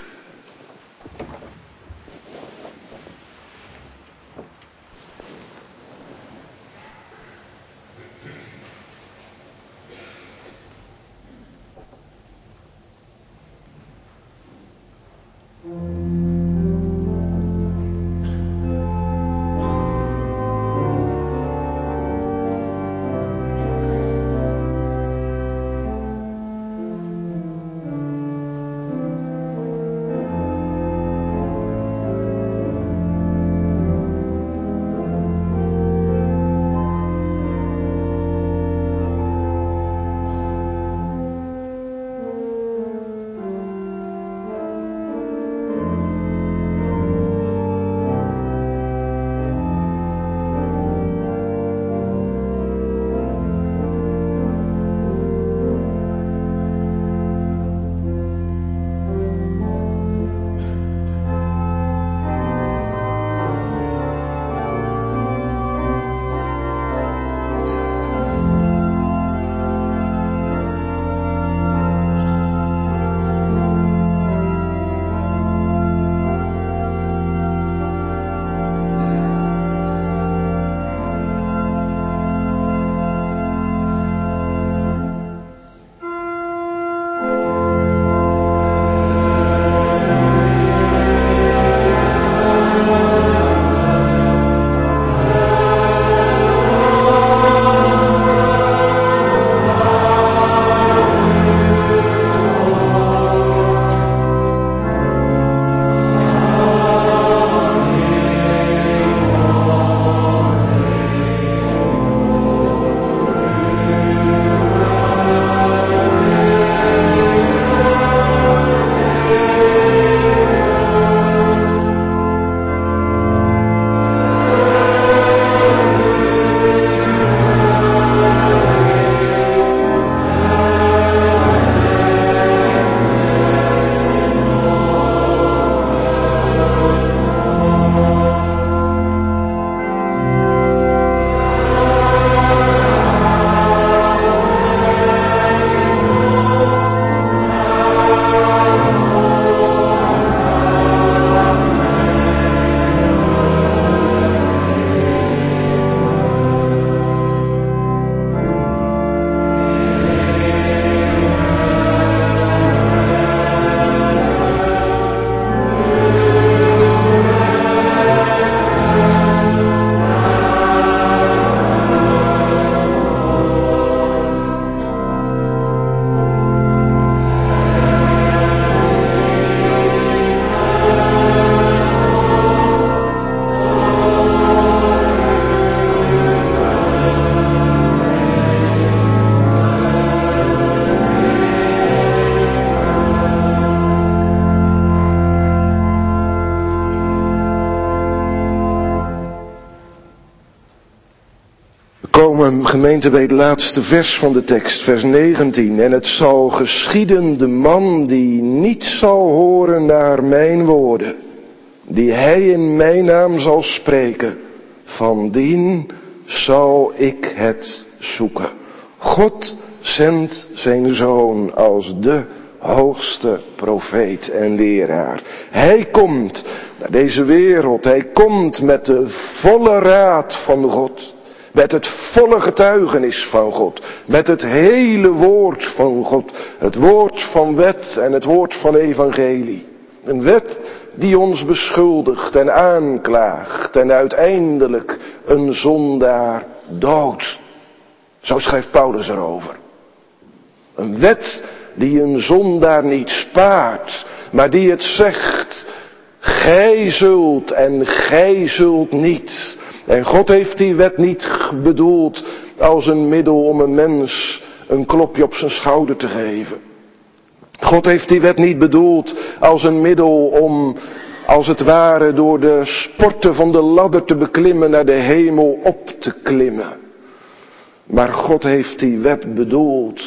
komen, gemeente, bij het laatste vers van de tekst, vers 19. En het zal geschieden de man die niet zal horen naar mijn woorden, die hij in mijn naam zal spreken, van dien zal ik het zoeken. God zendt zijn zoon als de hoogste profeet en leraar. Hij komt naar deze wereld. Hij komt met de volle raad van God. Met het volle getuigenis van God. Met het hele woord van God. Het woord van wet en het woord van evangelie. Een wet die ons beschuldigt en aanklaagt en uiteindelijk een zondaar doodt. Zo schrijft Paulus erover. Een wet die een zondaar niet spaart, maar die het zegt, gij zult en gij zult niet. En God heeft die wet niet bedoeld als een middel om een mens een klopje op zijn schouder te geven. God heeft die wet niet bedoeld als een middel om, als het ware, door de sporten van de ladder te beklimmen naar de hemel op te klimmen. Maar God heeft die wet bedoeld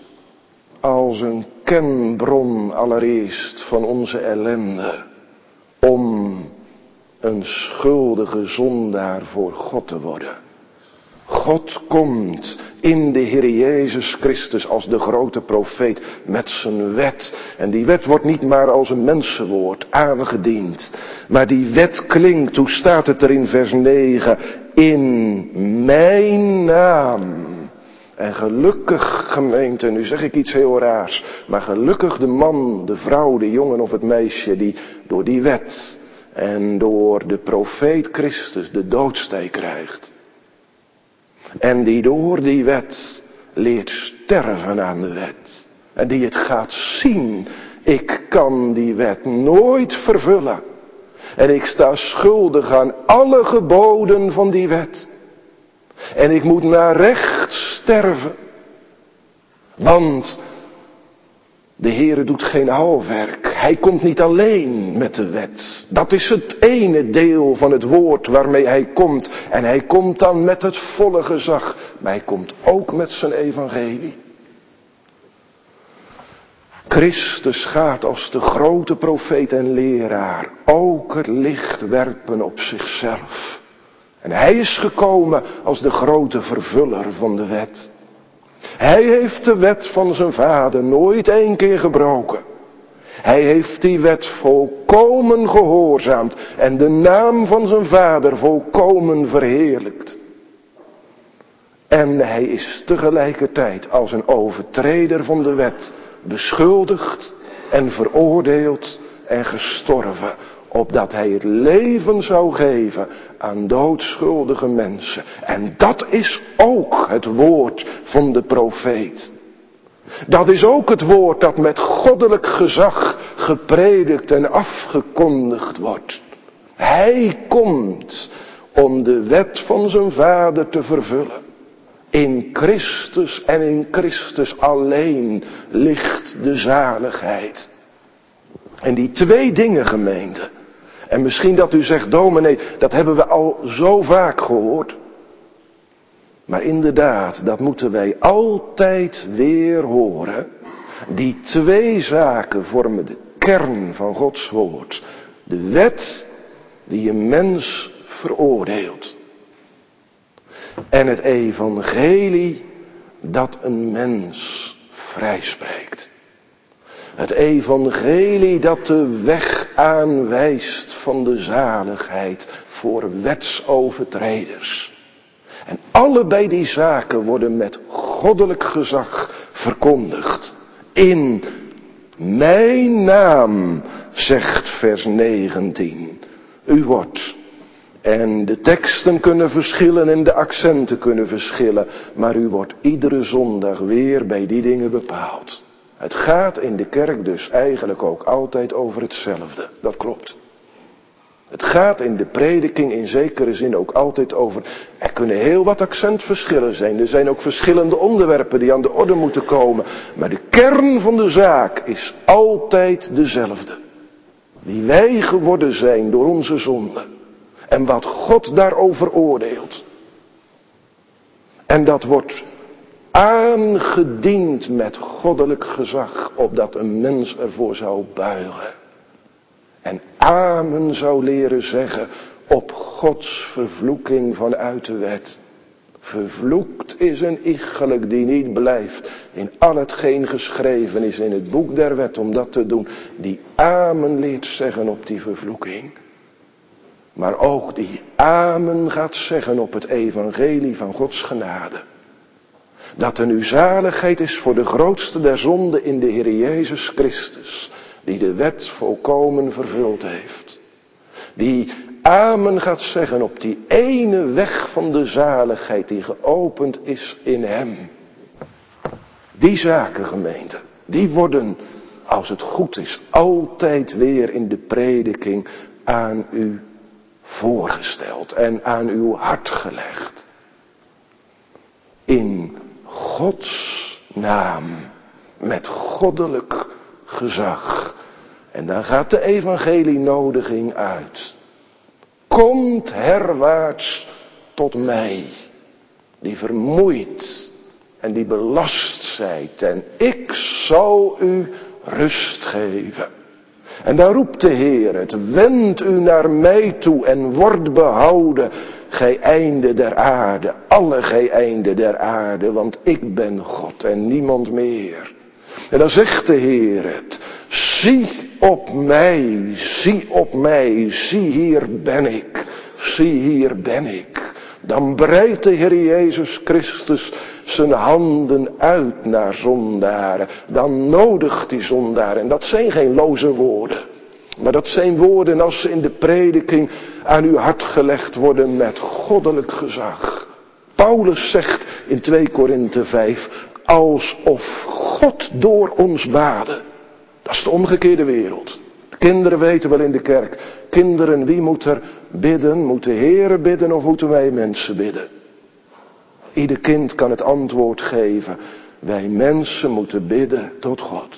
als een kenbron allereerst van onze ellende. Om een schuldige zondaar voor God te worden. God komt in de Heer Jezus Christus als de grote profeet met zijn wet. En die wet wordt niet maar als een mensenwoord aangediend. Maar die wet klinkt, hoe staat het er in vers 9? In mijn naam. En gelukkig, gemeente, nu zeg ik iets heel raars, maar gelukkig de man, de vrouw, de jongen of het meisje die door die wet en door de profeet Christus de doodsteek krijgt. En die door die wet leert sterven aan de wet. En die het gaat zien, ik kan die wet nooit vervullen. En ik sta schuldig aan alle geboden van die wet. En ik moet naar recht sterven. Want de Heere doet geen halfwerk. Hij komt niet alleen met de wet. Dat is het ene deel van het woord waarmee hij komt. En hij komt dan met het volle gezag. Maar hij komt ook met zijn evangelie. Christus gaat als de grote profeet en leraar ook het licht werpen op zichzelf. En hij is gekomen als de grote vervuller van de wet. Hij heeft de wet van zijn vader nooit één keer gebroken. Hij heeft die wet volkomen gehoorzaamd en de naam van zijn vader volkomen verheerlijkt. En hij is tegelijkertijd als een overtreder van de wet beschuldigd en veroordeeld en gestorven, opdat hij het leven zou geven aan doodschuldige mensen. En dat is ook het woord van de profeet. Dat is ook het woord dat met goddelijk gezag gepredikt en afgekondigd wordt. Hij komt om de wet van zijn vader te vervullen. In Christus en in Christus alleen ligt de zaligheid. En die twee dingen, gemeente. En misschien dat u zegt, dominee, dat hebben we al zo vaak gehoord. Maar inderdaad, dat moeten wij altijd weer horen. Die twee zaken vormen de kern van Gods woord. De wet die een mens veroordeelt. En het evangelie dat een mens vrijspreekt. Het evangelie dat de weg aanwijst van de zaligheid voor wetsovertreders. En allebei die zaken worden met goddelijk gezag verkondigd. In mijn naam, zegt vers 19. U wordt. En de teksten kunnen verschillen en de accenten kunnen verschillen. Maar u wordt iedere zondag weer bij die dingen bepaald. Het gaat in de kerk dus eigenlijk ook altijd over hetzelfde. Dat klopt. Het gaat in de prediking in zekere zin ook altijd over. Er kunnen heel wat accentverschillen zijn. Er zijn ook verschillende onderwerpen die aan de orde moeten komen. Maar de kern van de zaak is altijd dezelfde. Wie wij geworden zijn door onze zonde. En wat God daarover oordeelt. En dat wordt aangediend met goddelijk gezag, opdat een mens ervoor zou buigen. En amen zou leren zeggen op Gods vervloeking vanuit de wet. Vervloekt is een iegelijk die niet blijft in al hetgeen geschreven is in het boek der wet om dat te doen. Die amen leert zeggen op die vervloeking. Maar ook die amen gaat zeggen op het evangelie van Gods genade. Dat er nu zaligheid is voor de grootste der zonden in de Heer Jezus Christus. Die de wet volkomen vervuld heeft. Die amen gaat zeggen op die ene weg van de zaligheid die geopend is in hem. Die zaken, gemeente, die worden, als het goed is, altijd weer in de prediking aan u voorgesteld en aan uw hart gelegd. In Gods naam, met goddelijk gezag. En dan gaat de evangelienodiging uit. Komt herwaarts tot mij, die vermoeid en die belast zijt, en ik zal u rust geven. En dan roept de Heer het, wend u naar mij toe en word behouden, gij einde der aarde, alle gij einde der aarde, want ik ben God en niemand meer. En dan zegt de Heer het, zie op mij, zie op mij, zie hier ben ik, zie hier ben ik. Dan breidt de Heer Jezus Christus zijn handen uit naar zondaren. Dan nodigt die zondaren. En dat zijn geen loze woorden. Maar dat zijn woorden als ze in de prediking aan uw hart gelegd worden met goddelijk gezag. Paulus zegt in 2 Korinthe 5, alsof God door ons baadde. Dat is de omgekeerde wereld. De kinderen weten wel in de kerk. Kinderen, wie moet er bidden? Moet de Heere bidden of moeten wij mensen bidden? Ieder kind kan het antwoord geven. Wij mensen moeten bidden tot God.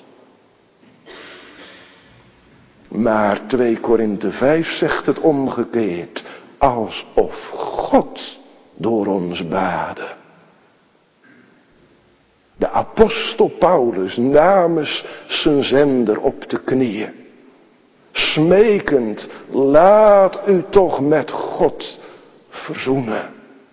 Maar 2 Korinthe 5 zegt het omgekeerd. Alsof God door ons baadde. De apostel Paulus namens zijn zender op de knieën. Smekend, laat u toch met God verzoenen.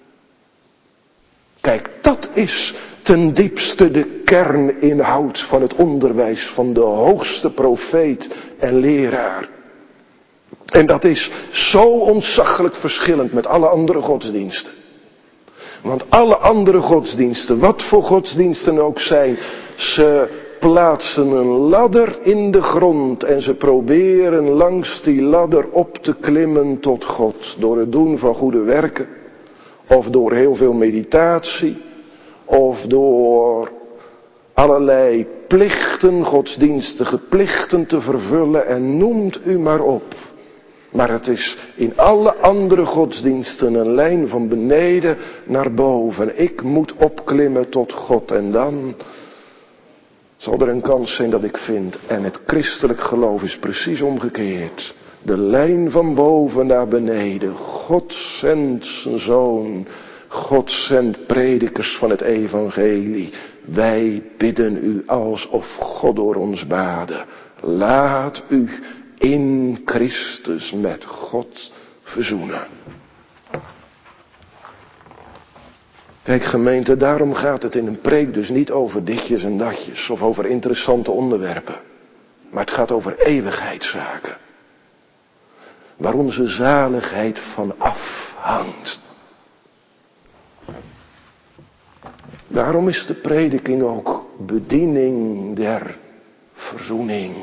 Kijk, dat is ten diepste de kerninhoud van het onderwijs van de hoogste profeet en leraar. En dat is zo ontzaglijk verschillend met alle andere godsdiensten. Want alle andere godsdiensten, wat voor godsdiensten ook zijn, ze plaatsen een ladder in de grond en ze proberen langs die ladder op te klimmen tot God. Door het doen van goede werken, of door heel veel meditatie, of door allerlei plichten, godsdienstige plichten te vervullen en noemt u maar op. Maar het is in alle andere godsdiensten een lijn van beneden naar boven. Ik moet opklimmen tot God en dan zal er een kans zijn dat ik vind. En het christelijk geloof is precies omgekeerd. De lijn van boven naar beneden. God zendt zijn zoon. God zendt predikers van het evangelie. Wij bidden u alsof God door ons baadde. Laat u in Christus met God verzoenen. Kijk gemeente, daarom gaat het in een preek dus niet over ditjes en datjes of over interessante onderwerpen. Maar het gaat over eeuwigheidszaken. Waar onze zaligheid van afhangt. Daarom is de prediking ook bediening der verzoening.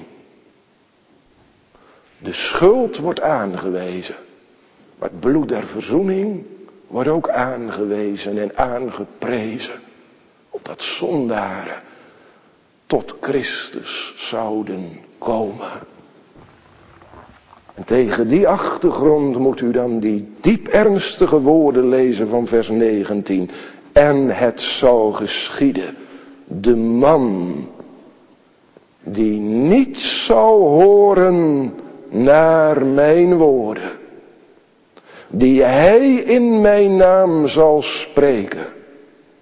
De schuld wordt aangewezen. Maar het bloed der verzoening wordt ook aangewezen en aangeprezen. Opdat zondaren tot Christus zouden komen. En tegen die achtergrond moet u dan die diep ernstige woorden lezen van vers 19. En het zal geschieden. De man die niet zal horen naar mijn woorden, die hij in mijn naam zal spreken,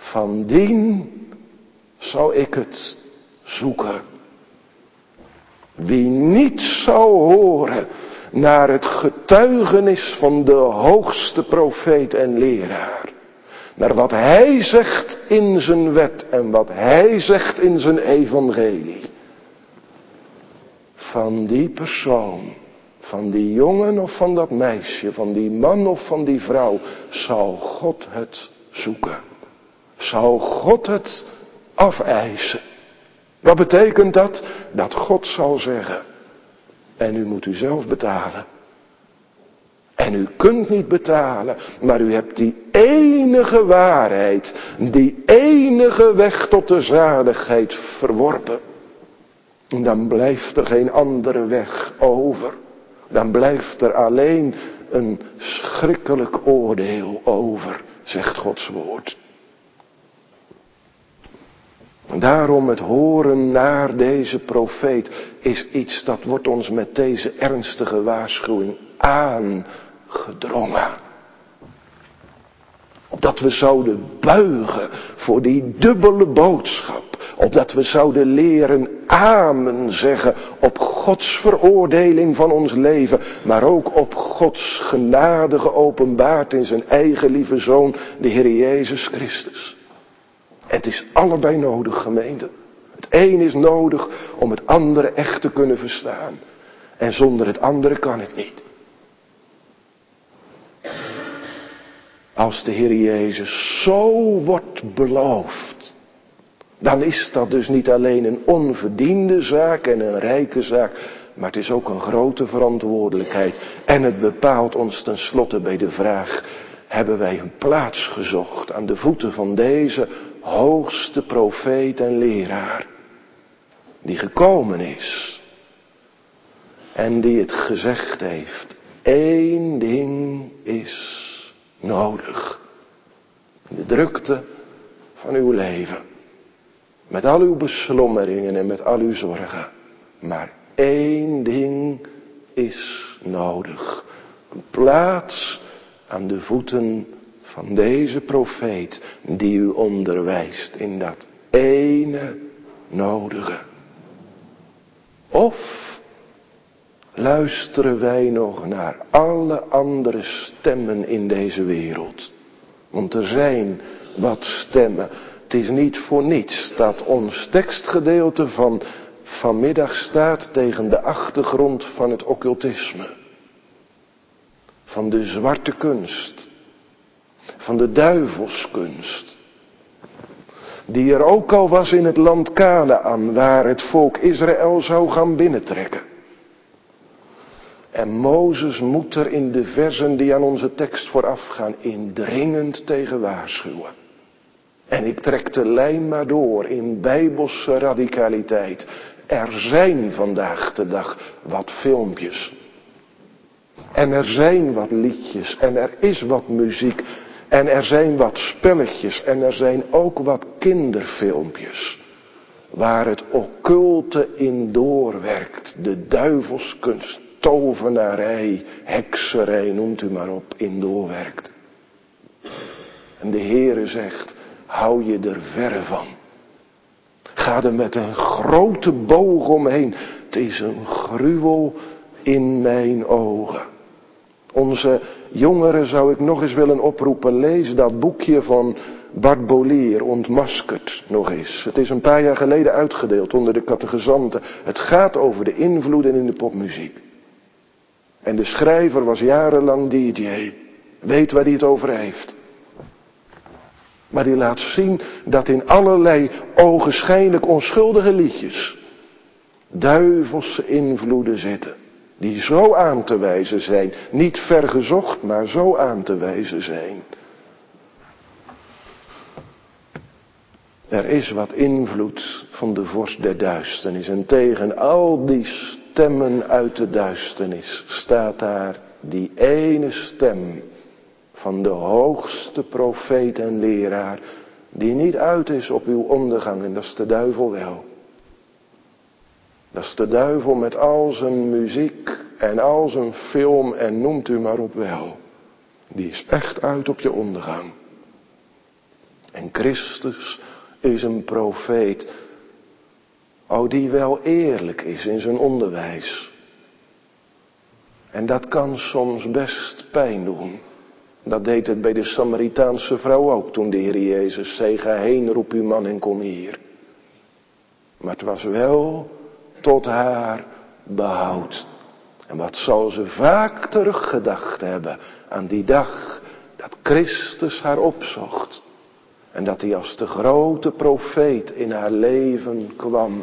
van dien zal ik het zoeken. Wie niet zou horen naar het getuigenis van de hoogste profeet en leraar, naar wat hij zegt in zijn wet en wat hij zegt in zijn evangelie, van die persoon, van die jongen of van dat meisje, van die man of van die vrouw, zal God het zoeken. Zal God het afeisen. Wat betekent dat? Dat God zal zeggen, en u moet u zelf betalen. En u kunt niet betalen, maar u hebt die enige waarheid, die enige weg tot de zaligheid verworpen. En dan blijft er geen andere weg over. Dan blijft er alleen een schrikkelijk oordeel over, zegt Gods woord. En daarom het horen naar deze profeet is iets dat wordt ons met deze ernstige waarschuwing aangedrongen. Opdat we zouden buigen voor die dubbele boodschap. Opdat we zouden leren amen zeggen op Gods veroordeling van ons leven. Maar ook op Gods genade geopenbaard in zijn eigen lieve Zoon, de Heer Jezus Christus. Het is allebei nodig, gemeente. Het een is nodig om het andere echt te kunnen verstaan. En zonder het andere kan het niet. Als de Heer Jezus zo wordt beloofd, dan is dat dus niet alleen een onverdiende zaak en een rijke zaak, maar het is ook een grote verantwoordelijkheid. En het bepaalt ons tenslotte bij de vraag, hebben wij een plaats gezocht aan de voeten van deze hoogste profeet en leraar, die gekomen is en die het gezegd heeft, één ding is nodig. De drukte van uw leven. Met al uw beslommeringen en met al uw zorgen. Maar één ding is nodig. Een plaats aan de voeten van deze profeet die u onderwijst in dat ene nodige. Of luisteren wij nog naar alle andere stemmen in deze wereld? Want er zijn wat stemmen. Het is niet voor niets dat ons tekstgedeelte van vanmiddag staat tegen de achtergrond van het occultisme. Van de zwarte kunst. Van de duivelskunst. Die er ook al was in het land Kanaän, waar het volk Israël zou gaan binnentrekken. En Mozes moet er in de versen die aan onze tekst voorafgaan indringend tegen waarschuwen. En ik trek de lijn maar door in bijbelse radicaliteit. Er zijn vandaag de dag wat filmpjes. En er zijn wat liedjes. En er is wat muziek. En er zijn wat spelletjes. En er zijn ook wat kinderfilmpjes. Waar het occulte in doorwerkt. De duivelskunst. Tovenarij, hekserij, noemt u maar op, in doorwerkt. En de Heere zegt, hou je er verre van. Ga er met een grote boog omheen. Het is een gruwel in mijn ogen. Onze jongeren zou ik nog eens willen oproepen, lees dat boekje van Bart Bolier, Ontmaskerd, nog eens. Het is een paar jaar geleden uitgedeeld onder de catechizanten. Het gaat over de invloeden in de popmuziek. En de schrijver was jarenlang DJ. Weet waar hij het over heeft. Maar die laat zien dat in allerlei ogenschijnlijk onschuldige liedjes duivelse invloeden zitten. Die zo aan te wijzen zijn. Niet vergezocht, maar zo aan te wijzen zijn. Er is wat invloed van de vorst der duisternis. En tegen al die stemmen uit de duisternis staat daar die ene stem van de hoogste profeet en leraar, die niet uit is op uw ondergang, en dat is de duivel wel. Dat is de duivel met al zijn muziek en al zijn film en noemt u maar op wel. Die is echt uit op je ondergang. En Christus is een profeet, die wel eerlijk is in zijn onderwijs. En dat kan soms best pijn doen. Dat deed het bij de Samaritaanse vrouw ook toen de Heer Jezus zei, ga heen, roep uw man en kom hier. Maar het was wel tot haar behoud. En wat zal ze vaak teruggedacht hebben aan die dag dat Christus haar opzocht. En dat hij als de grote profeet in haar leven kwam.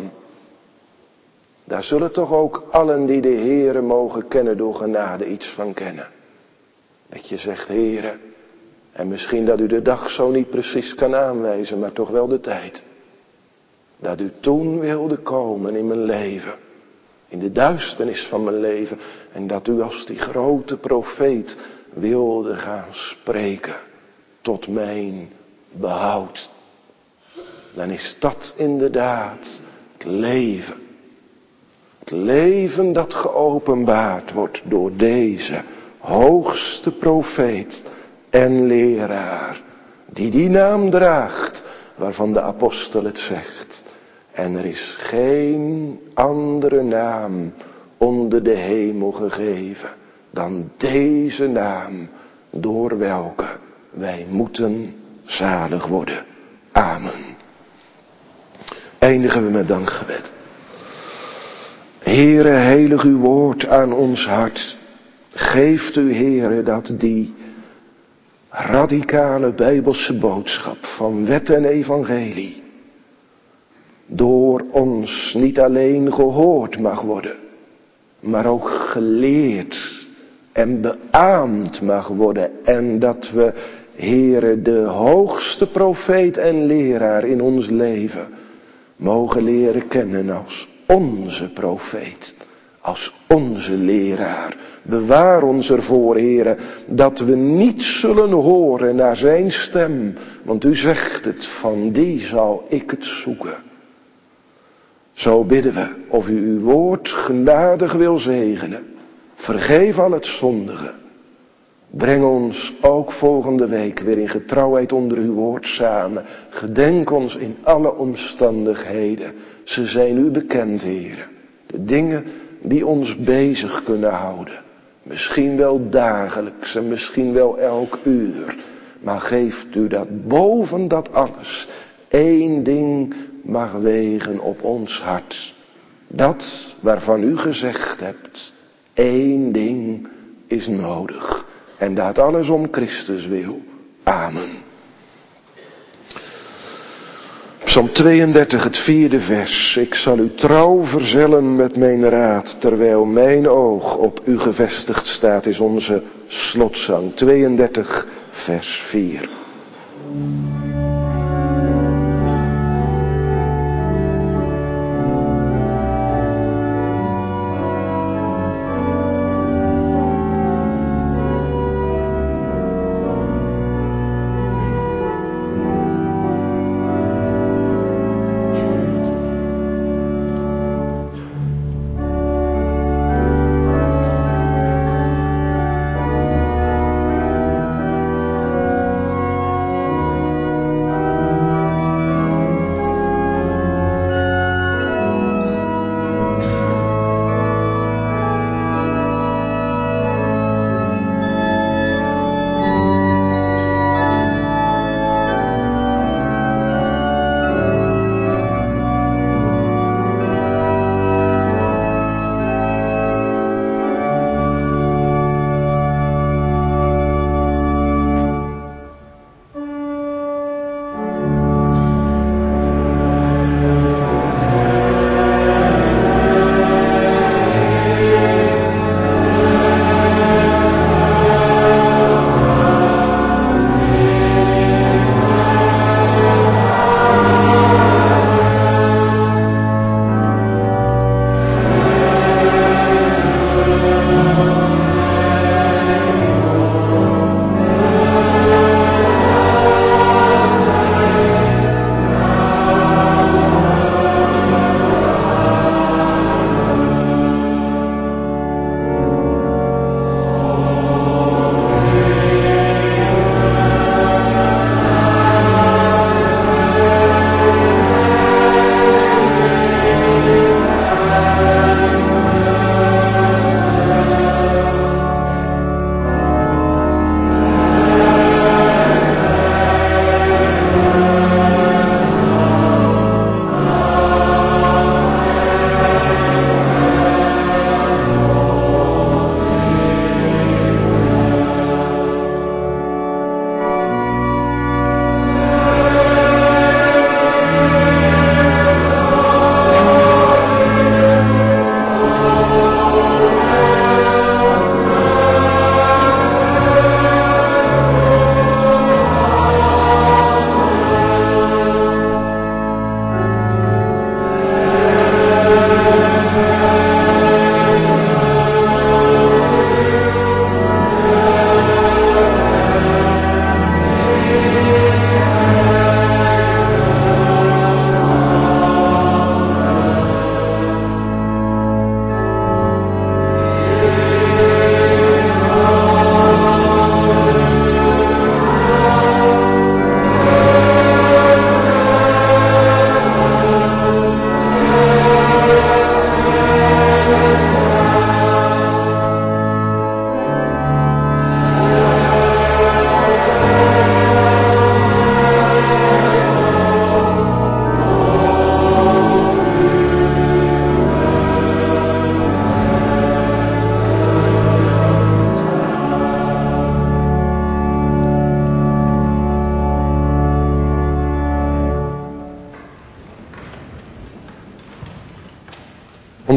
Daar zullen toch ook allen die de Heere mogen kennen door genade iets van kennen. Dat je zegt, Heere, en misschien dat u de dag zo niet precies kan aanwijzen, maar toch wel de tijd. Dat u toen wilde komen in mijn leven. In de duisternis van mijn leven. En dat u als die grote profeet wilde gaan spreken. Tot mijn behoud. Dan is dat inderdaad het leven. Het leven dat geopenbaard wordt door deze hoogste profeet en leraar. Die naam draagt waarvan de apostel het zegt. En er is geen andere naam onder de hemel gegeven dan deze naam door welke wij moeten zalig worden. Amen. Eindigen we met dankgebed. Heere, heilig uw woord aan ons hart. Geeft u, Heere, dat die radicale Bijbelse boodschap van wet en evangelie door ons niet alleen gehoord mag worden, maar ook geleerd en beaamd mag worden. En dat we, Heere, de hoogste profeet en leraar in ons leven mogen leren kennen als onze profeet, als onze leraar. Bewaar ons ervoor, Heere, dat we niet zullen horen naar zijn stem. Want u zegt het, van die zal ik het zoeken. Zo bidden we of u uw woord genadig wil zegenen. Vergeef al het zondige. Breng ons ook volgende week weer in getrouwheid onder uw woord samen. Gedenk ons in alle omstandigheden. Ze zijn u bekend, Heere. De dingen die ons bezig kunnen houden. Misschien wel dagelijks en misschien wel elk uur. Maar geeft u dat boven dat alles één ding mag wegen op ons hart. Dat waarvan u gezegd hebt, één ding is nodig. En dat alles om Christus wil. Amen. Psalm 32, het 4e vers. Ik zal u trouw verzellen met mijn raad, terwijl mijn oog op u gevestigd staat, is onze slotzang. 32, vers 4.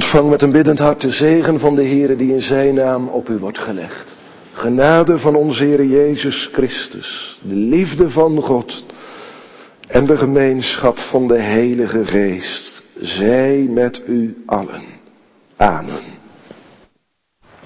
ontvang met een biddend hart de zegen van de Heere die in zijn naam op u wordt gelegd. Genade van onze Heer Jezus Christus, de liefde van God en de gemeenschap van de Heilige Geest, zij met u allen. Amen.